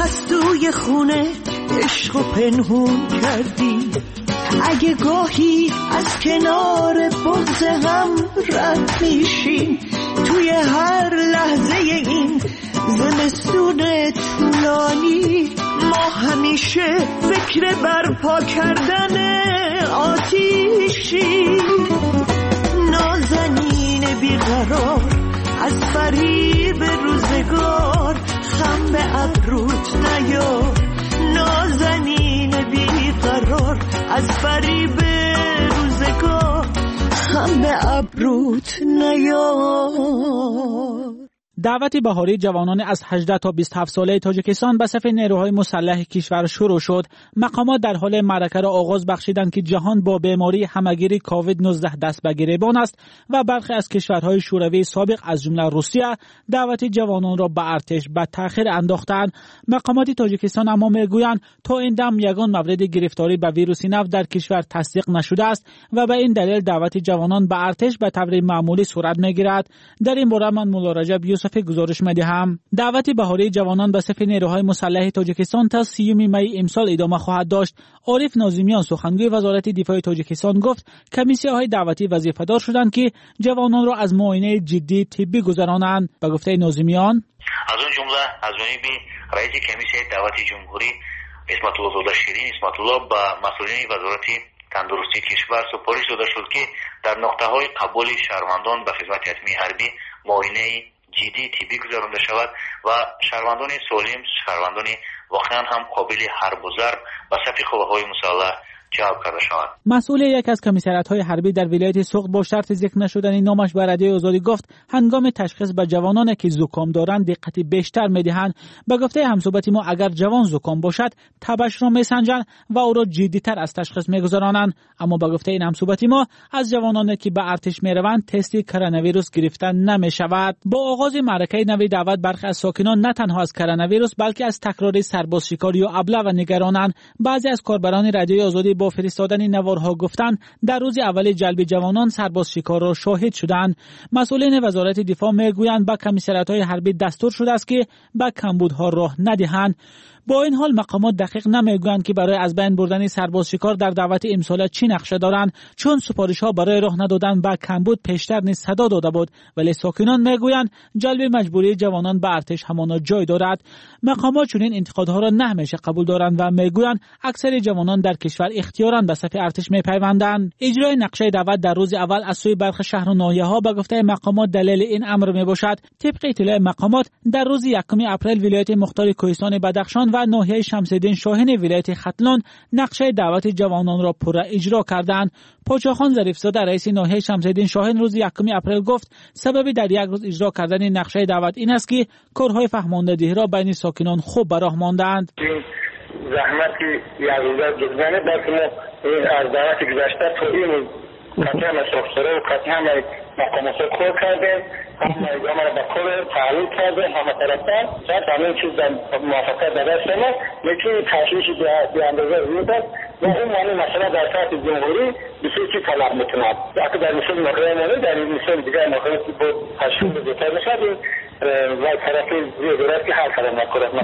از توی خونه عشق و پنهون کردی. اگه گاهی از کنار بغض هم رد میشیم، توی هر لحظه این زمستون طولانی ما همیشه فکر برپا کردن آتیشی. نازنین بیقرار از فریب روزگار، خم به ابروت نیار. نازنین بیقرار از فریب روزگار، خم به ابروت نیار. دعوت بهاری جوانان از 18 تا 27 ساله تاجیکستان به صف نیروهای مسلح کشور شروع شد. مقامات در حال معرکه را آغاز بخشیدند که جهان با بیماری همهگیری کووید 19 دست به گریبان است و برخی از کشورهای شوروی سابق از جمله روسیه دعوت جوانان را به ارتش به تأخیر انداختند. مقامات تاجیکستان اما میگویند تا این دم یگان مورد گرفتاری به ویروس نو در کشور تصدیق نشده است و به این دلیل دعوت جوانان به ارتش به طور معمولی صورت میگیرد. در این باره من مولا رجب یوسف گزارش می‌دهم. دعوت بهاری جوانان به صف نیروهای مسلح تاجیکستان تا 30 می امسال ادامه خواهد داشت. عارف ناظمیان سخنگوی وزارت دفاع تاجیکستان گفت کمیسی‌های دعوتی وظیفه‌دار شدند که جوانان را از معاینه جدی طبی گذرانند. به گفته ناظمیان از اون جمله از جانب رئیس کمیسیه دعوت جمهوری اسمت الله زاده شیرین اسمت الله با مسئولین وزارت تندرستی کشور سپارش داده شد که در نقطه‌های قبول شهروندان به خدمت حتمی حربی معاینه جدی طبی گذرانده شود و شهروندان سالم، شهروندان واقعا هم قابل حرب و ضرب به صف قوه‌های مسلح جلب کرده شود. مسئول یک از کمیسریات‌های حربی در ولایت سوخت با شرط ذکر نشدن نامش به رادیوی آزادی گفت هنگام تشخیص به جوانانی که زکام دارند دقت بیشتر می‌دهند. به گفته همصحبتی ما اگر جوان زکام باشد تبش را می‌سنجند و او را جدی‌تر از تشخیص می‌گذرانند. اما به گفته این همصحبتی ما از جوانانی که به ارتش می‌روند تست کرونا ویروس گرفته نمی‌شود. با آغاز معرکه نوی دعوت برخی از ساکنان نه تنها از کرونا ویروس بلکه از تکرار سرباز شکاری و ابله و نگرانند. بعضی از کاربران رادیوی آزادی با فرستادن نوارها گفتند در روز اول جلب جوانان سرباز شکار را شاهد شدند. مسئولین وزارت دفاع میگویند به کمیسریات‌های حربی دستور شده است که به کمبودها راه ندهند. با این حال مقامات دقیق نمیگویند که برای از بین بردن سرباز شکار در دعوت امسال چی نقشه دارند، چون سپارش‌ها برای راه ندادن به کمبود پیشتر نیز صدا داده بود، ولی ساکنان میگویند جلب مجبوری جوانان به ارتش همانا جای دارد. مقامات چنین انتقادها را نهمیشه قبول دارند و میگویند اکثر جوانان در کشور اختیاراً به صف ارتش میپیوندند. اجرای نقشه دعوت در روز اول از سوی برخی شهر و ناحیه‌ها به گفته مقامات دلیل این امر میباشد. طبق اطلاع مقامات در روز 1 اپریل ولایت مختار کوهستان بدخشان و ناحیه شمس‌الدین شاهین ولایت ختلان نقشه دعوت جوانان را پورا اجرا کردند. پاچاخان ظریفزاده رئیس ناحیه شمس‌الدین شاهین روز 1 اپریل گفت سبب در یک روز اجرا کردن نقشه دعوت این است که کارهای فهماندهی را بین ساکنان خوب به راه ماندند. زحمتی یادگار جدیانه بلکه ما از دعوت گذشته تا این قطعه مسافره و قطعه مقامات کار کردیم، همه را با کار تعلیل کردیم، همه طرفتر شاید همین چیز در موافقت در دست ما لیکن تشویشی به اندازه زیاد است و اون معنی مثلا در سطح جمهوری بسیار چی طلب میتوند اگه در مثل مقرر مانه در این مثل دیگر مقرر که با تشویش بزرگتر بشد و طرفی زیادرات که هر کلام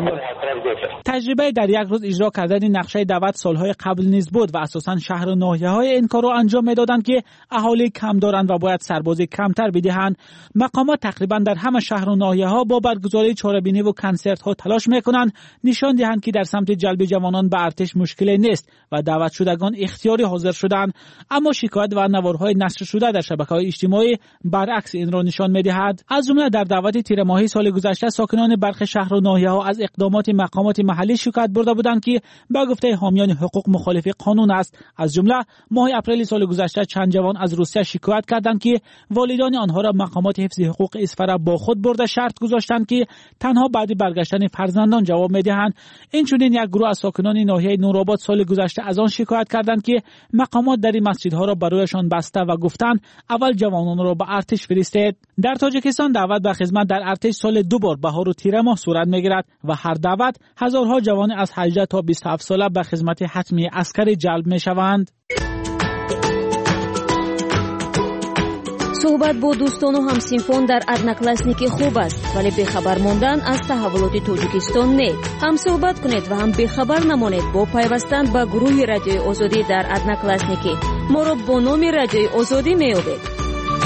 نکنه. تجربه در یک روز اجرا کردن نقشه دعوت سالهای قبل نیز بود و اساساً شهر و ناحیه‌های این کار را انجام میدادند که اهالی کم دارند و باید سربازی کمتر بدهند. مقامات تقریبا در همه شهر و ناحیه‌ها با برگزاری چاره‌بینی و کنسرت‌ها تلاش میکنند نشان دهند که در سمت جلب جوانان به ارتش مشکلی نیست و دعوت شدگان اختیاری حاضر شدند. اما شکایت و نوارهای نشر شده در شبکه‌های اجتماعی برعکس این را نشان می‌دهد. از جمله در دعوت تیر ماهی سال گذشته ساکنان برخی شهر و ناحیه‌ها از اقدامات مقامات محلی شکایت برده بودند که به گفته حامیان حقوق مخالف قانون است. از جمله ماه اپریل سال گذشته چند جوان از روسیه شکایت کردند که والدان آنها را مقامات حفظ حقوق اسفر با خود برده شرط گذاشتند که تنها بعد برگشتن فرزندان جواب می‌دهند. این چنین یک گروه از ساکنان ناحیه نورآباد سال گذشته از آن شکایت کردند که مقامات در مسجدها را برایشان بسته و گفتند اول جوانان را به ارتش فرستید. در تاجیکستان دعوت به خدمت در ارتش سال 2 بار بهار و تیر ماه صورت می‌گیرد و هر دعوت هزارها جوان از 18 تا 27 ساله به خدمت حتمی عسکری جلب می‌شوند. صحبت با دوستان و همسینفان در ادناکلاسنیک خوب است، ولی بخبر ماندن از تحولات تاجیکستان نه. هم صحبت کنید و هم بخبر نمانید با پیوستن به گروه رادیوی آزادی در ادناکلاسنیک. ما را با نام رادیوی آزادی میابید.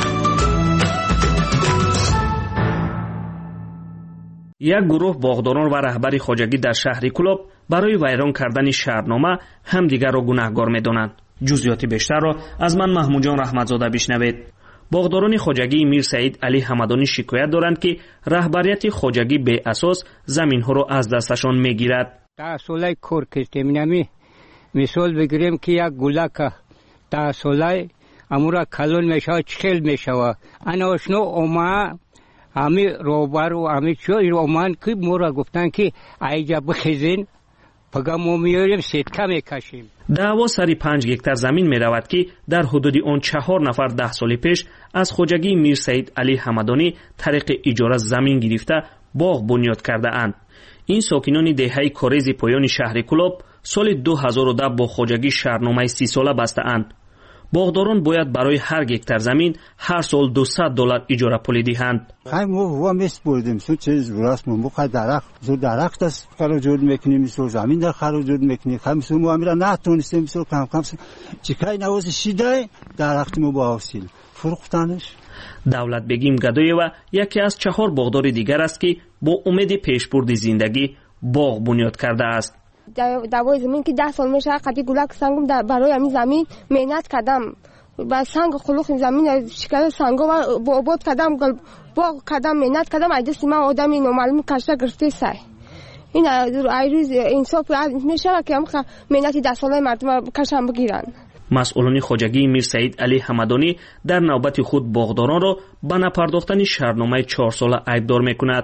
یک گروه باغداران و رهبری خواجگی در شهر کلوب برای ویران کردن شهرنامه همدیگر را گناهکار می‌دانند. جزئیات بیشتر را از من محمود جان رحمتزاده بشنوید. باغداران خواجگی میر سعید علی حمدانی شکایت دارند که رهبریت خواجگی به اساس زمین‌ها را از دستشان می‌گیرد. تا سالای کار کردیم، مثال بگیریم که یک گلک تا سالای امورا کلون میشه چخل میشه. انا آشنا اوما همی روبر و همی چوی رومان که مورا گفتن که ایجا بخیزین پگه ما میاریم سیتکه میکشیم. دعوا سری 5 هکتار زمین می رود که در حدود آن 4 نفر 10 سال پیش از خواجگی میر سعید علی حمدانی طریق اجاره زمین گرفته باغ بنیاد کرده اند. این ساکنان دهه کاریز پایان شهر کلوب سال 2010 با خواجگی شهرنامه 30 ساله بسته اند. باغداران باید برای هر هکتار زمین هر سال $200 اجاره پولی دهند. ما میس بردیم سو چیز راست مو درخت است خراجات میکنیم، سو زمین در خراجات میکنیم، خمسو ما میرا نتونستیم سو کم چیکای نواز شیده درخت مو با حاصل فروختنش. دولت بگیم گدایو یکی از 4 باغدار دیگر است که با امید پیشبرد زندگی باغ بنیاد کرده است. دوای زمین که 10 سال میشه قدی گلک سنگم برای همین زمین مهنت کردم، با سنگ خلوخ زمین شکل سنگا و با آباد کردم، باغ کردم، مهنت کردم. ایدستی من آدمی نامعلوم کشته گرفته سای این ایروز انصاف میشه که هم مهنت 10 ساله مردم کشم بگیرن. مسئولان خواجگی میر سعید علی حمدانی در نوبت خود باغداران را به نپرداختن شهرنامه 4 ساله عیبدار میکند.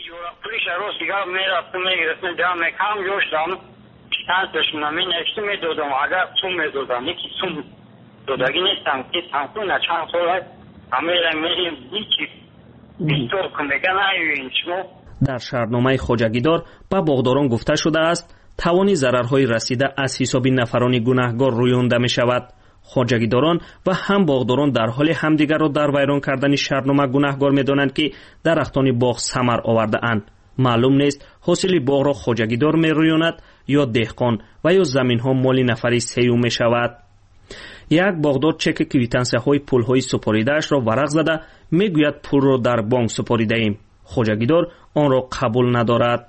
روز دیگر میرفتم میگرفتم جمع کم جوشتم چند دشمنم نشتی میدودم اگر سوم میدودم یکی سوم دودگی نیستم که سمکونه چند سال همه را میریم هیچی بیستور کنگه نایوین شما. در شهرنامه خواجگیدار به باغداران گفته شده است توانی ضررهای رسیده از حساب نفران گناهگار رویانده می شود. خواجگیداران و هم باغداران در حال همدیگر را در ویران کردن شهرنامه گناهگار می دانند که درختان باغ ثمر آورده اند. معلوم نیست حاصل باغ را خواجگیدار می رویاند یا دهقان و یا زمین ها مال نفری سیوم می شود. یک باغدار چک کویتانسه های پول های سپاریده‌اش را ورق زده می گوید پول را در بانک سپاریده ایم. خواجگیدار آن را قبول ندارد.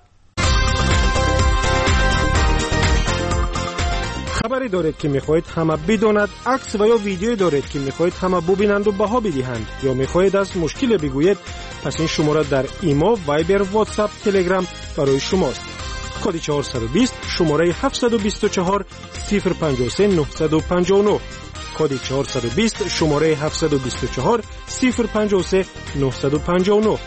خبری دارید که میخواهید همه بداند، عکس و یا ویدیویی دارید که میخواهید همه ببینند و بها بدهند، یا میخواهید از مشکل بگویید، پس این شماره در ایما، وایبر، واتساپ، تلگرام برای شماست. کد 420 شماره 724 053 959. کد 420 شماره 724 053 959.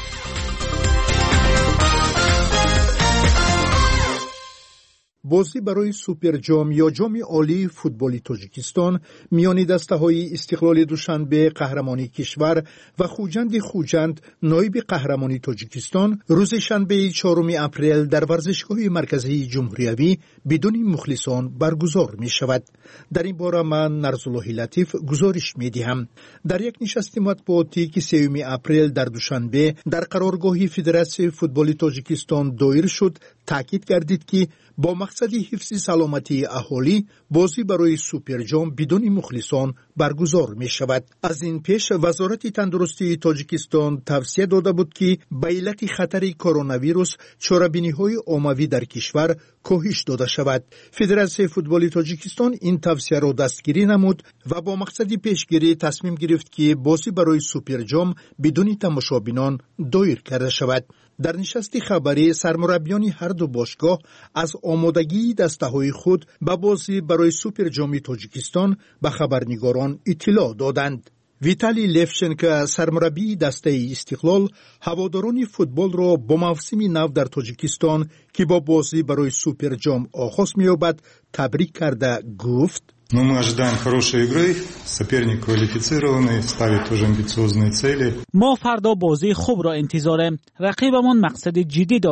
بازی برای سوپر جام یا جام عالی فوتبالی تاجیکستان میان دسته‌های استقلال دوشنبه قهرمانی کشور و خوجند نایب قهرمانی تاجیکستان روز شنبه 4 اپریل در ورزشگاه مرکزی جمهوریوی بدون مخلصان برگزار می شود. در این باره من نرزالله لطیف گزارش می دهم. در یک نشست مطبوعاتی که 3 اپریل در دوشنبه در قرارگاه فدراسیون فوتبال تاجیکستان دایر شد، تاکید گردید که با مقصد حفظ سلامتی اهالی بازی برای سوپر جام بدون مخلصان برگزار می شود. از این پیش وزارت تندرستی تاجیکستان توصیه داده بود که به علت خطر کرونا ویروس چاره‌بینی‌های عمومی در کشور کاهش داده شود. فدراسیون فوتبال تاجیکستان این توصیه را دستگیری نمود و با مقصد پیشگیری تصمیم گرفت که بازی برای سوپر جام بدون تماشابینان دایر کرده شود. در نشست خبری سرمربیان هر دو باشگاه از آمادگی دسته‌های خود به بازی برای سوپر جام تاجیکستان به خبرنگاران اطلاع دادند. ویتالی لفشنکو سرمربی دسته استقلال هواداران فوتبال را با موسم نو در تاجیکستان که با بازی برای سوپر جام آغاز می‌یابد تبریک کرده گفت: Мы ожидаем хорошей игры, соперник квалифицированный, ставит тоже амбициозные цели. ما فردا بازی خوب را انتظاریم. رقیبمان مقصد جدی دارد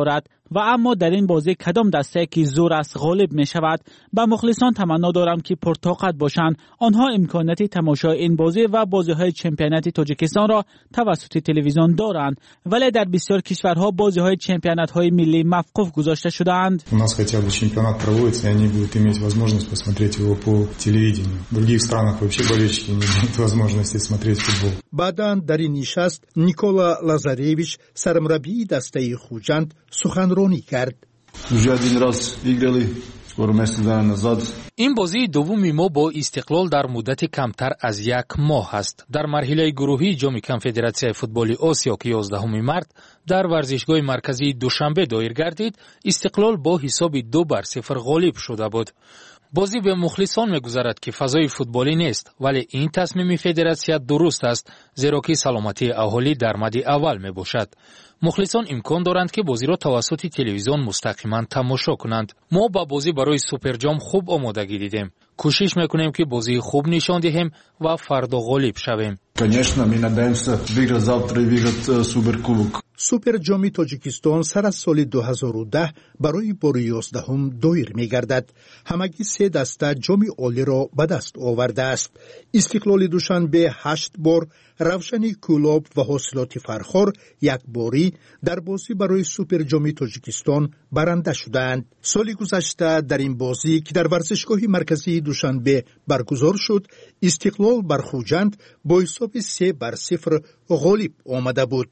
و اما در این بازی کدام دسته که زور است غالب می شود؟ به مخلصان تمنا دارم که پرطاقت باشند. آنها امکانات تماشای این بازی و بازی های چمپیونات تاجیکستان را توسط تلویزیون دارند، ولی در بسیار کشورها بازی های چمپیونات های ملی موقوف گذاشته شدند. У нас хотя бы чемпионат проводится, и они будут иметь возможность посмотреть его по телевидению. В других странах вообще болельщики не имеют возможности смотреть футбол. بعداً در این نشست نیکولا لازارویچ سرمربی دسته خوجند سخنرانی کرد. Уже один раз играли, скоро месяц назад. این بازی دومی ما با استقلال در مدت کمتر از 1 ماه است. در مرحله گروهی جام کنفدراسیای فوتبال آسیا که 11 مارس در ورزشگاه مرکزی دوشنبه دایر گردید، استقلال با حساب 2-0 غالب شده بود. بازی به مخلصان می‌گذرد که فضای فوتبالی نیست، ولی این تصمیم فدراسیون درست است، زیرا که سلامتی اهالی در مد اول میباشد. مخلصان امکان دارند که بازی را توسط تلویزیون مستقیما تماشا کنند. ما با بازی برای سوپر جام خوب آمادگی دیدیم. کوشش میکنیم که بازی خوب نشان دهیم و فردا غالب شویم. Конечно, мы надеемся выиграть завтра и выиграть суперкубок. سوپر جام تاجیکستان سر از سال 2010 برای بار 11 دایر می گردد. همگی 3 دسته جام عالی را به دست آورده است. استقلال دوشنبه 8 بار، روشنی کلوب و حاصلات فرخار 1 باری در بازی برای سوپر جام تاجیکستان برنده شدند. سال گذشته در این بازی که در ورزشگاه مرکزی دوشنبه برگزار شد، استقلال بر خوجند با حساب 3-0 غالب آمده بود.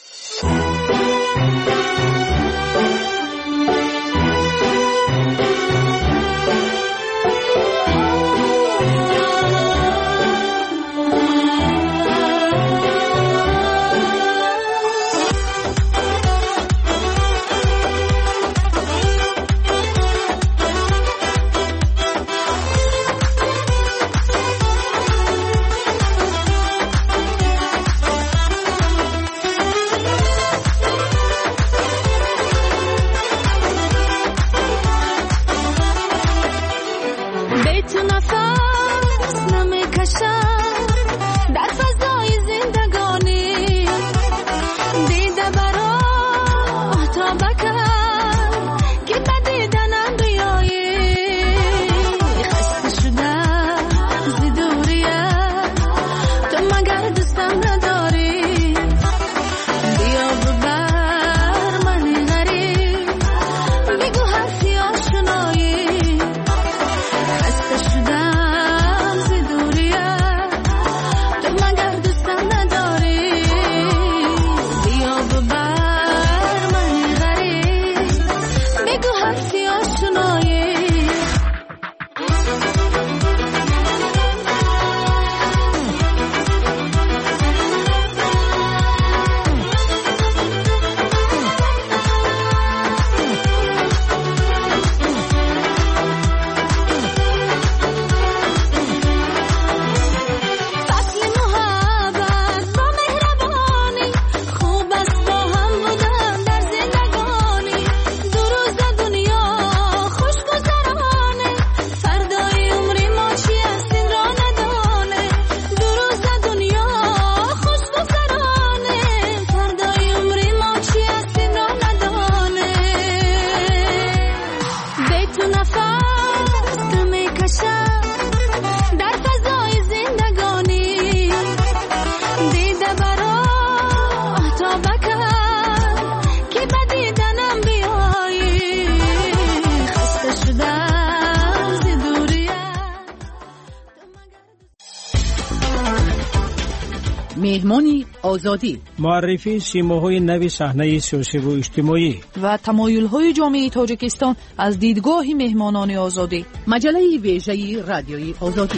مهمانی آزادی، معرفی سیماهای نوی صحنه سیاسی و اجتماعی و تمایل‌های جامعه تاجیکستان از دیدگاه مهمانان آزادی. مجله ویژه رادیوی آزادی.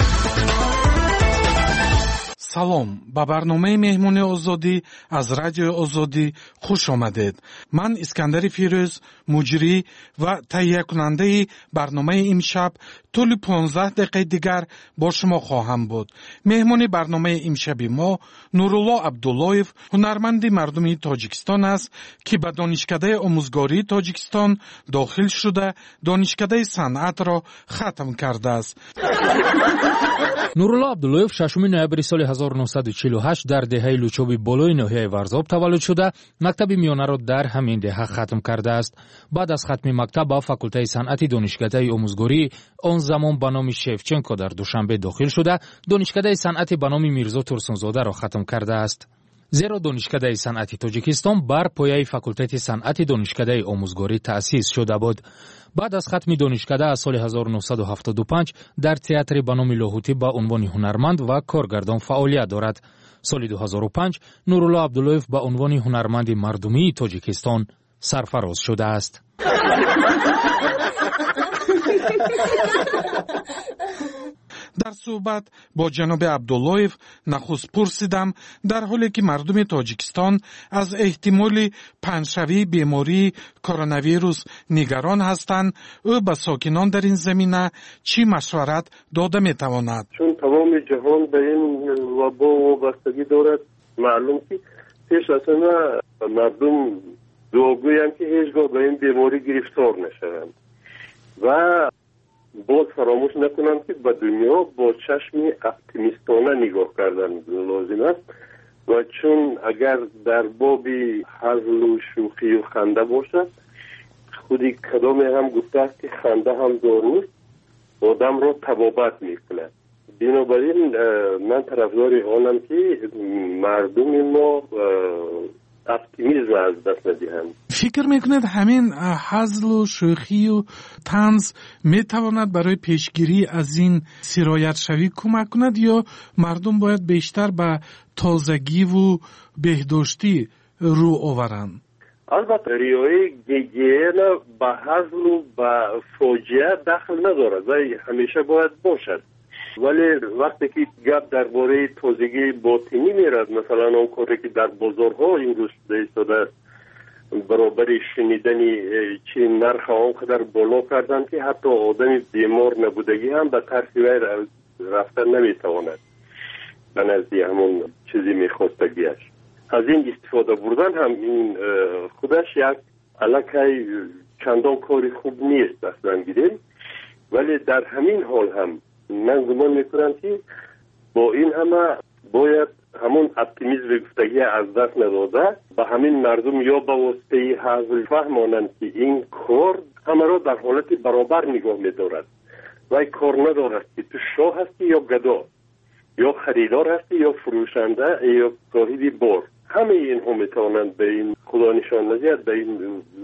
салом, ба барномаи меҳмони озодӣ аз радиои озодӣ хуш омадед. ман искандари фирӯз, муҷрӣ ва таҳиякунандаи барномаи имшаб тӯли 15 дақиқаи дигар бо шумо хоҳам буд. меҳмони барномаи имшаби мо Нурулло Абдуллоев, ҳунарманди мардуми Тоҷикистон аст, ки ба донишкадаи омӯзгории Тоҷикистон дохил шуда, донишкадаи санъатро хатм кардааст. Нурулло Абдуллоев 6 ноябри соли 1948 در دهه لوچوبی بالای ناحیه ورزاب تولد شده، مکتب میانه را در همین دهه ختم کرده است. بعد از ختم مکتب با فاکولته صنعتی دانشکده آموزگاری آن زمان به نام شفچنکو در دوشنبه داخل شده، دانشکده صنعتی به نام میرزا ترسونزاده را ختم کرده است. زیرا دانشکده صنعتی تاجیکستان بر پایه فاکولته صنعتی دانشکده آموزگاری تأسیس شده بود. بعد از ختم دانشکده از سال 1975 در تئاتر به نام لاهوتی با عنوان هنرمند و کارگردان فعالیت دارد. سال 2005 نورالله عبداللهیف با عنوان هنرمند مردمی تاجیکستان سرفراز شده است. در صحبت با جناب عبداللهیف نخست پرسیدم در حالی که مردم تاجیکستان از احتمال پنجشوی بیماری کرونا ویروس نگران هستند، او به ساکنان در این زمینه چی مشورت داده میتواند؟ چون تمام جهان به این وبا وابستگی دارد، معلوم که پیش از همه مردم دعاگویند که هیچگاه به این بیماری گرفتار نشوند و باز فراموش نکنم که به دنیا با چشم اپتیمیستانه نگاه کردن لازم است و چون اگر در باب هزل و شوخی و خنده باشد، خودی کدام هم گفته است که خنده هم داروست، آدم را تبابت میکند. بنابراین من طرفدار آنم که مردم ما اپتیمیزم از دست ندهند. فکر میکنید همین هزل و شوخی و طنز میتواند برای پیشگیری از این سرایت شوی کمک کند یا مردم باید بیشتر به تازگی و بهداشتی رو آورند؟ البته ریای گیگین به هزل و به فاجعه دخل ندارد و همیشه باید باشد، ولی وقتی که گپ درباره تازگی باطنی میرد، مثلا اون کاری که در بازارها این روز شده ایستاده برابر شنیدن چه نرخ آنقدر بالا کردن که حتی آدم بیمار نبودگی هم به طرف وی رفتن نمیتواند به نزد همون چیزی میخواستگیش. از این استفاده بردن هم این خودش یک الکی چندان کاری خوب نیست اصلا گیریم، ولی در همین حال هم من گمان میکنم که با این همه باید همون اپتیمیزم گفتگی از دست نداده و همین مردم یا به واسطه حاضر فهمانند که این کار همه را در حالت برابر نگاه میدارد و این کار ندارد که تو شاه هستی یا گدا، یا خریدار هستی یا فروشنده یا صاحب بار. همه اینها میتوانند به این خدا نشان ندهد به این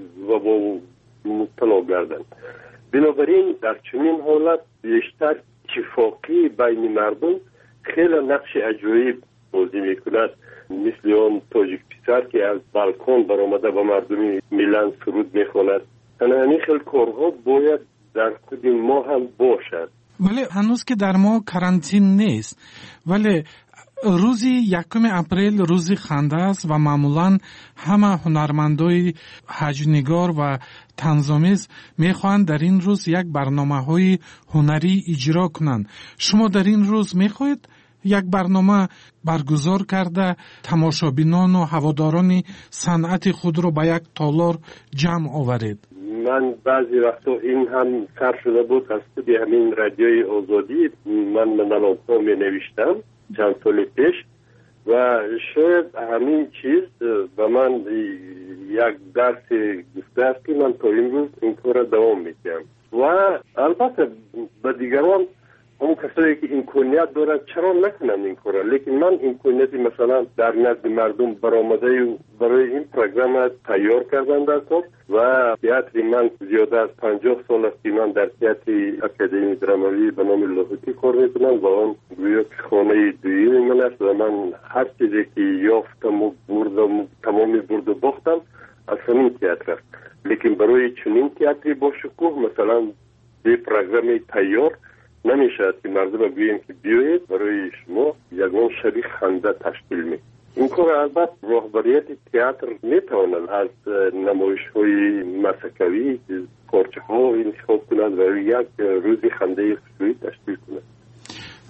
وبا مبتلا گردند. بنابراین در چنین حالت بیشتر اتفاقی بین مردم خیلی نقش عجیب بازی میکند، مثل آن تاجیک پسر که از بالکن برآمده با مردم میلان سرود میخواند. همین خیلی کارها باید در خود ما هم باشد. ولی هنوز که در ما کرانتین نیست، ولی روزی 1 اپریل روزی خنده است و معمولا همه هنرمندای حجنگار و طنزآمیز میخواهند در این روز یک برنامه‌های هنری اجرا کنند. شما در این روز میخواهید یک برنامه برگزار کرده تماشابینان و هواداران صنعت خود رو به یک تالار جمع آورید؟ من بعضی وقتا این هم سر شده بود از خود همین رادیوی آزادی، من منالان‌ها می نوشتم چند سال پیش و شاید همین چیز به من یک درس گفته است که من تا این روز این کار را دوام میدم و البته به دیگران اون کسایی که امکانیت دارد چرا نکنند این کار را، لیکن من امکانیتی مثلا در نزد مردم برآمده برای این پروگرام تیار کردن در کار و تئاتر من زیاده از 50 سال است که من در تئاتر اکادمی درامایی به نام لاهوتی کار میکنم و آن گویا خانه دویی من است و من هر چیزی که یافتم و بردم تمامی برد و باختم از همین تئاتر است. لیکن برای چنین تئاتری با شکوه مثلا به پروگرام تیار نمیشه که مردم بگوییم که بیایید برای شما یگان شبیه خنده تشکیل می. این کار البته رهبریت تئاتر میتواند از نمایش‌های مسکوی پارچه‌ها انتخاب کند و یک روزی خنده خصوصی تشکیل کند.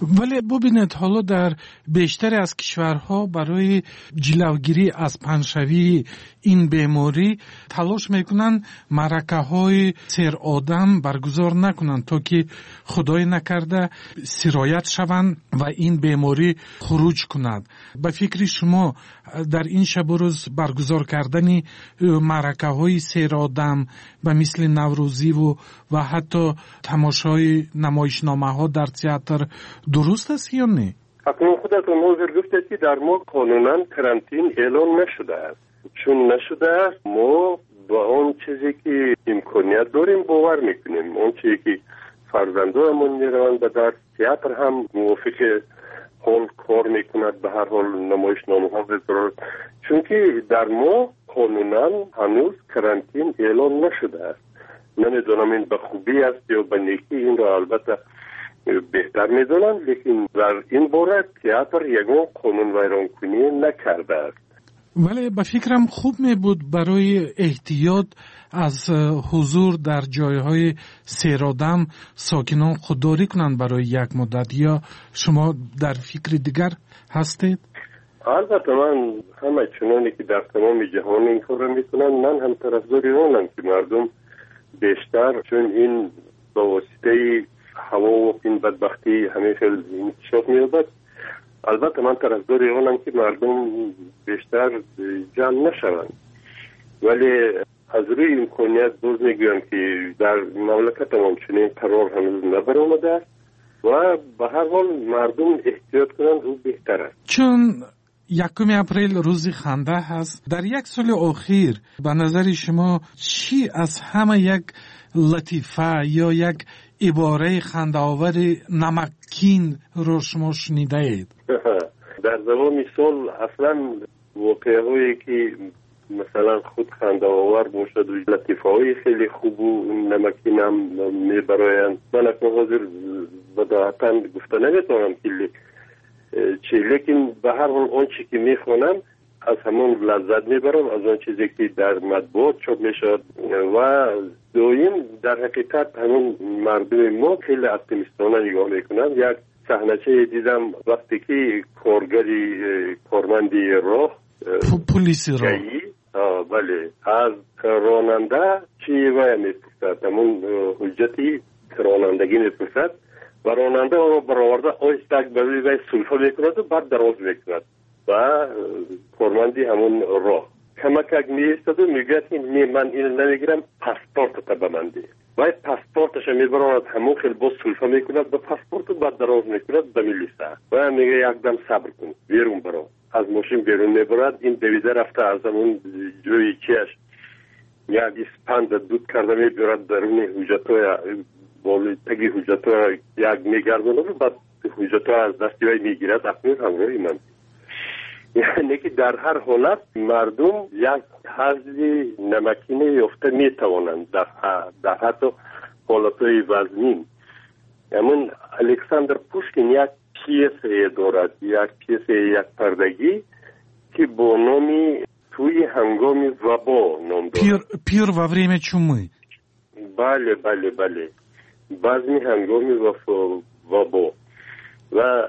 ولی ببینید حالا در بیشتر از کشورها برای جلوگیری از پنشوی این بیماری تلاش میکنن معرکه های سیر آدم برگزار نکنن تا که خدای نکرده سرایت شوند و این بیماری خروج کند. به فکر شما در این شب و روز برگزار کردن معرکه های سیر آدم و مثل نوروزی و حتی تماشای نمایشنامه ها در تئاتر درست است یا نه؟ اکنون خودتون حاضر گفتید که در ما قانونا کرانتین اعلان نشده است. چون نشده است ما با اون چیزی که امکانیت داریم باور میکنیم. اون چیزی که فرزندانمون میروند و در تئاتر هم موافق حال کار میکند، به هر حال نمایشنامه ها بذارد. چون که در ما قانونا هنوز کرانتین اعلان نشده است. نمیدونم این به خوبی است یا به نیکی، این را البته بهتر میدونم، لیکن در این باره تئاتر یگان قانون ویران کنی نکرده است. ولی به فکرم خوب می بود برای احتیاط از حضور در جایهای سیرآدم ساکنان خودداری کنند برای یک مدت، یا شما در فکر دیگر هستید؟ البته من همه چنانی که در تمام جهان این کار میکنن، من هم طرفدار اونم که مردم بیشتر، چون این با واسطه هوا و این بدبختی همیشه انتشار می‌یابد. البته من طرفدار اونم که مردم بیشتر جمع نشوند، ولی از روی امکانیت باز میگویم که در مملکتمان چنین قرار هنوز نبرآمده و به هر حال مردم احتیاط کنند او بهتر است. چون 1 اپریل روز خنده هست، در یک سال اخیر به نظر شما چی از همه یک لطیفه یا یک عباره خنده‌آور نمکین رو شما شنیده اید؟ در زمان سال اصلا واقعهایی که مثلا خود خنده‌آور باشد و لطیفه‌های خیلی خوب و نمکین هم میبرایند. من اکنون حاضر بداهتاً گفته نمیتونم که لیکن به هر حال اون چی که میخونم از همون لذت میبرم، از اون چیزی که در مطبوعات چاپ میشد. و دویم در حقیقت همون مردم ما خیلی اپتیمیستانه نگاه میکنن. یک صحنه دیدم وقتی که کارمندی راه پلیس راه بله از راننده چی وای میپرسد، همون حجتی رانندگی میپرسد و راننده رو برآورده آهسته به سلفه میکند و بعد دراز میکند و کارمندی همون راه کمک میایستد و میگه که من اینو نمیگیرم، پاسپورت به من ده. و پاسپورتش میبراند همون خیلی باز سلفه میکند به پاسپورت و بعد دراز میکند به میلیسه و میگه یکدم صبر کن بیرون برو. از ماشین بیرون میبرد، این دویده رفته از همون جوی چیش یک اسپند دود کرده میبرد درون حجتای بالی تگی حجتای یک میگردونه و بعد حجتای از دستی وی میگیرد اکنون همراهی من. یعنی که در هر حالت مردم یک حضی نمکینه یافته میتوانند در حتی حالتهای وزنین. همون الکساندر پوشکین یک پیسه دارد، یک پیسه یک پردگی که با نامی توی هنگام وبا نام دارد. پیر و وریم چومی. بله بله بله، بعضی هنگام وبا و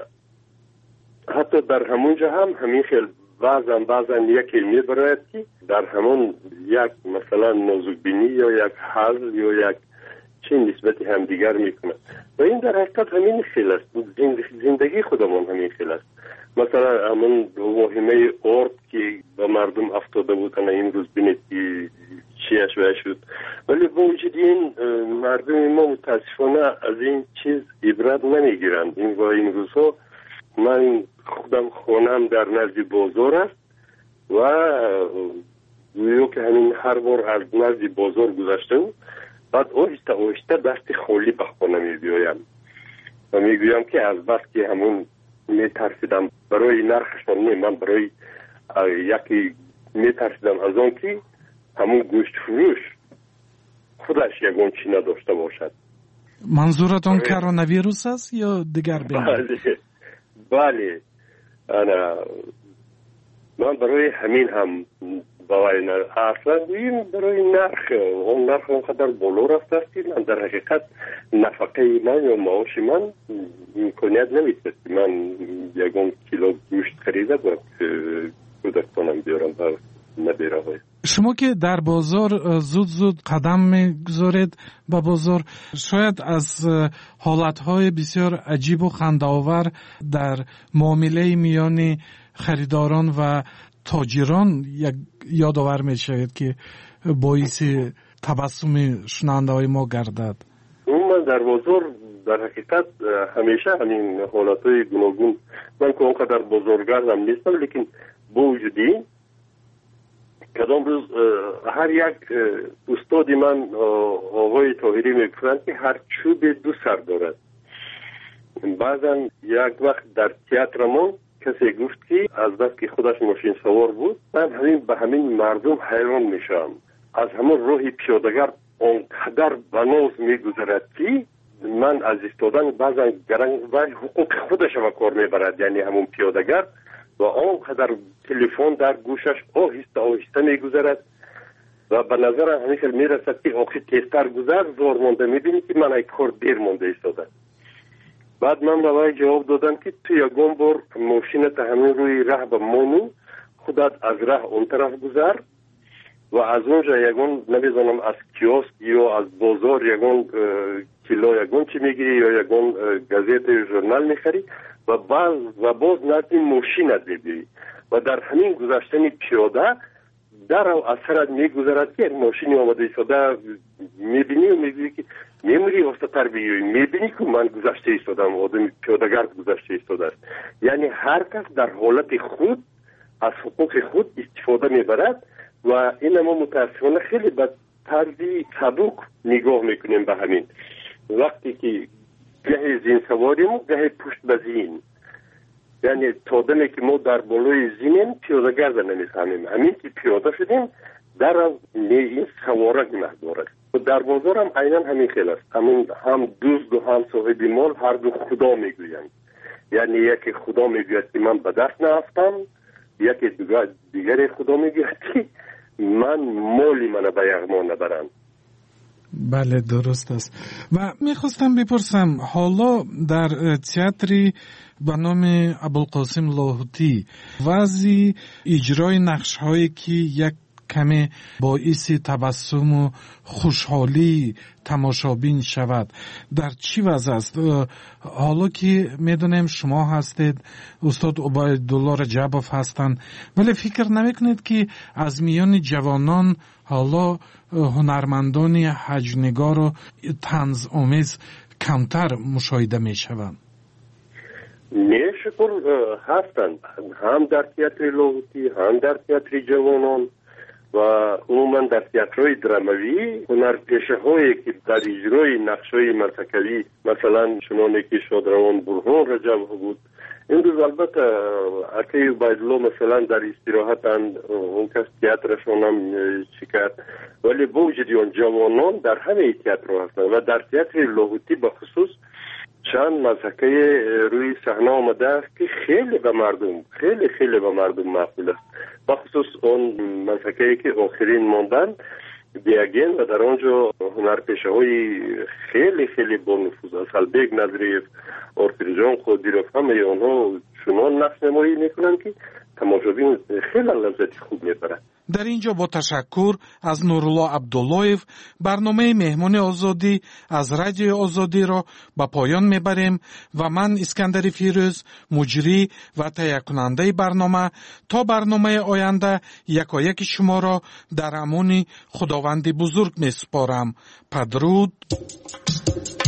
حتی در همونجا هم همین خیلی بعضن یکی میبراید که در همون یک مثلا نازکبینی یا یک حل یا یک چه نسبتی هم دیگر میکنه و این در حقیقت همین خیلی است. زندگی خودمون همین خیلی است. مثلا همون واهمه ارد که به مردم افتاده بودن این روز بینید که چیش وی شد، ولی با وجود این مردم ما متاسفانه از این چیز عبرت نمیگیرند. این روزها من خودم خونم در نزد بازار است و گویا که همین هر بار از نزد بازار گذشتم بعد آهسته دست خالی به خانه می بیایم و می گویم که از بس که همون می ترسیدم برای نرخشان نه، من برای یکی می ترسیدم از آن که همون گوشت فروش خودش یکون چی نداشته باشد. منظورتان کرونا ویروس است یا دیگر بیماری؟ بله من برای همین هم باوی اصلا این برای نرخ اون نرخ اونقدر بالا رفته است که من در حقیقت نفقه من یا معاش من امکانیت نمیده من یکون کیلو گوشت خریده باید کودکانم بیارم و نبیره های. شما که در بازار زود قدم میگذارید به بازار، شاید از حالتهای بسیار عجیب و خنده‌آور در معامله میان خریداران و تاجران یادآور میشود که باعث تبسم شنونده های ما گردد. من در بازار در حقیقت همیشه همین حالتهای گوناگون، من که اونقدر بازارگردم نیستم، لیکن با وجودی کدام روز هر یک استادی من آقای طاهری میگفتند که هر چوب دو سر دارد. بعضا یک وقت در تئاترمون کسی گفت که از بس که خودش ماشین سوار بود، من به همین مردم حیران میشم. از همون راه پیاده‌گر اونقدر بناز میگذرد که من از ایستادن بعضا گرنگ و حقوق خودش به کار میبرد، یعنی همون پیاده‌گر و آنقدر تلفن در گوشش آهسته آهسته میگذرد و به نظر همیشه میرسد که آخی تیزتر گذر زور مونده. میبینی که من ای کار دیر مونده ایستادم. بعد من به وی جواب دادم که تو یکم بار ماشینت همین روی راه به مانو خودت از راه اون طرف گذر و از اونجا یکم نمیدونم از کیوسک یا از بازار یکم کیلو یکم چی میگیری یا یکم گازیت یا ژورنال میخری و باز نتی ماشینت ببینی و در همین گذشتن پیاده در اثرت میگذرد که ماشینی آمده ایستاده میبینی و میبینی که میموری وسط‌تر بیایی، میبینی که من گذشته ایستادم، آدم پیاده‌گر گذشته ایستاده است. یعنی هر کس در حالت خود از حقوق خود استفاده میبرد و این ما متاسفانه خیلی به طرزی سبک نگاه میکنیم به همین. وقتی که گه زین سواریم گه پشت به زین، یعنی تا دمی که ما در بالای زینیم پیاده‌گر نمیفهمیم، همین که پیاده شدیم در این سواره گناه دارد. در بازار هم عیناً همین خیلی است. هم دوست و هم صاحب مال هر دو خدا میگویند. یعنی یکی خدا میگوید که من به دست نرفتم، یکی دیگر خدا میگوید که من مالی من به یغما نبرم. بله درست است. و میخواستم بپرسم حالا در تئاتری به نام ابوالقاسم لاهوتی وضع اجرای نقش هایی که یک کمی باعث تبسم و خوشحالی تماشابین شود در چی وضع است؟ حالا که میدونیم شما هستید، استاد عبیدالله رجبوف هستند، ولی فکر نمیکنید که از میان جوانان حالا هنرمندان هجونگار و طنز آمیز کمتر مشاهده میشوند؟ شکر هستند، هم در تئاتر لاهوتی هم در تئاتر جوانان و عموما در تئاترهای دراموی هنرپیشه هایی که در اجرای نقش‌های مرتکبی مثلا چنانه که شادروان برهان رجب بود. این روز البته اکی عبیدالله مثلا در استراحتند، اون کس تئاترشون هم شکرد، ولی با وجود اون جوانان در همه تئاتر هستند و در تئاتر لاهوتی به خصوص چند مزحکه روی صحنه آمده است که خیلی به مردم مقبول است. بخصوص اون مزحکه‌ای که آخرین ماندن بیاگین و در آنجا هنرپیشه های خیلی با نفوذ از البیگ نظریف، آرتریجان خودیروف همه آنها چنان نقش نمایی میکنن که تماشابین خیلی لذت خوب میبرن. در اینجا با تشکر از نورالله عبداللهیف برنامه مهمان آزادی از رادیو آزادی را به پایان میبریم و من اسکندر فیروز مجری و تهیه کننده برنامه تا برنامه آینده یکایک شما را در امان خداوند بزرگ میسپارم. پدرود.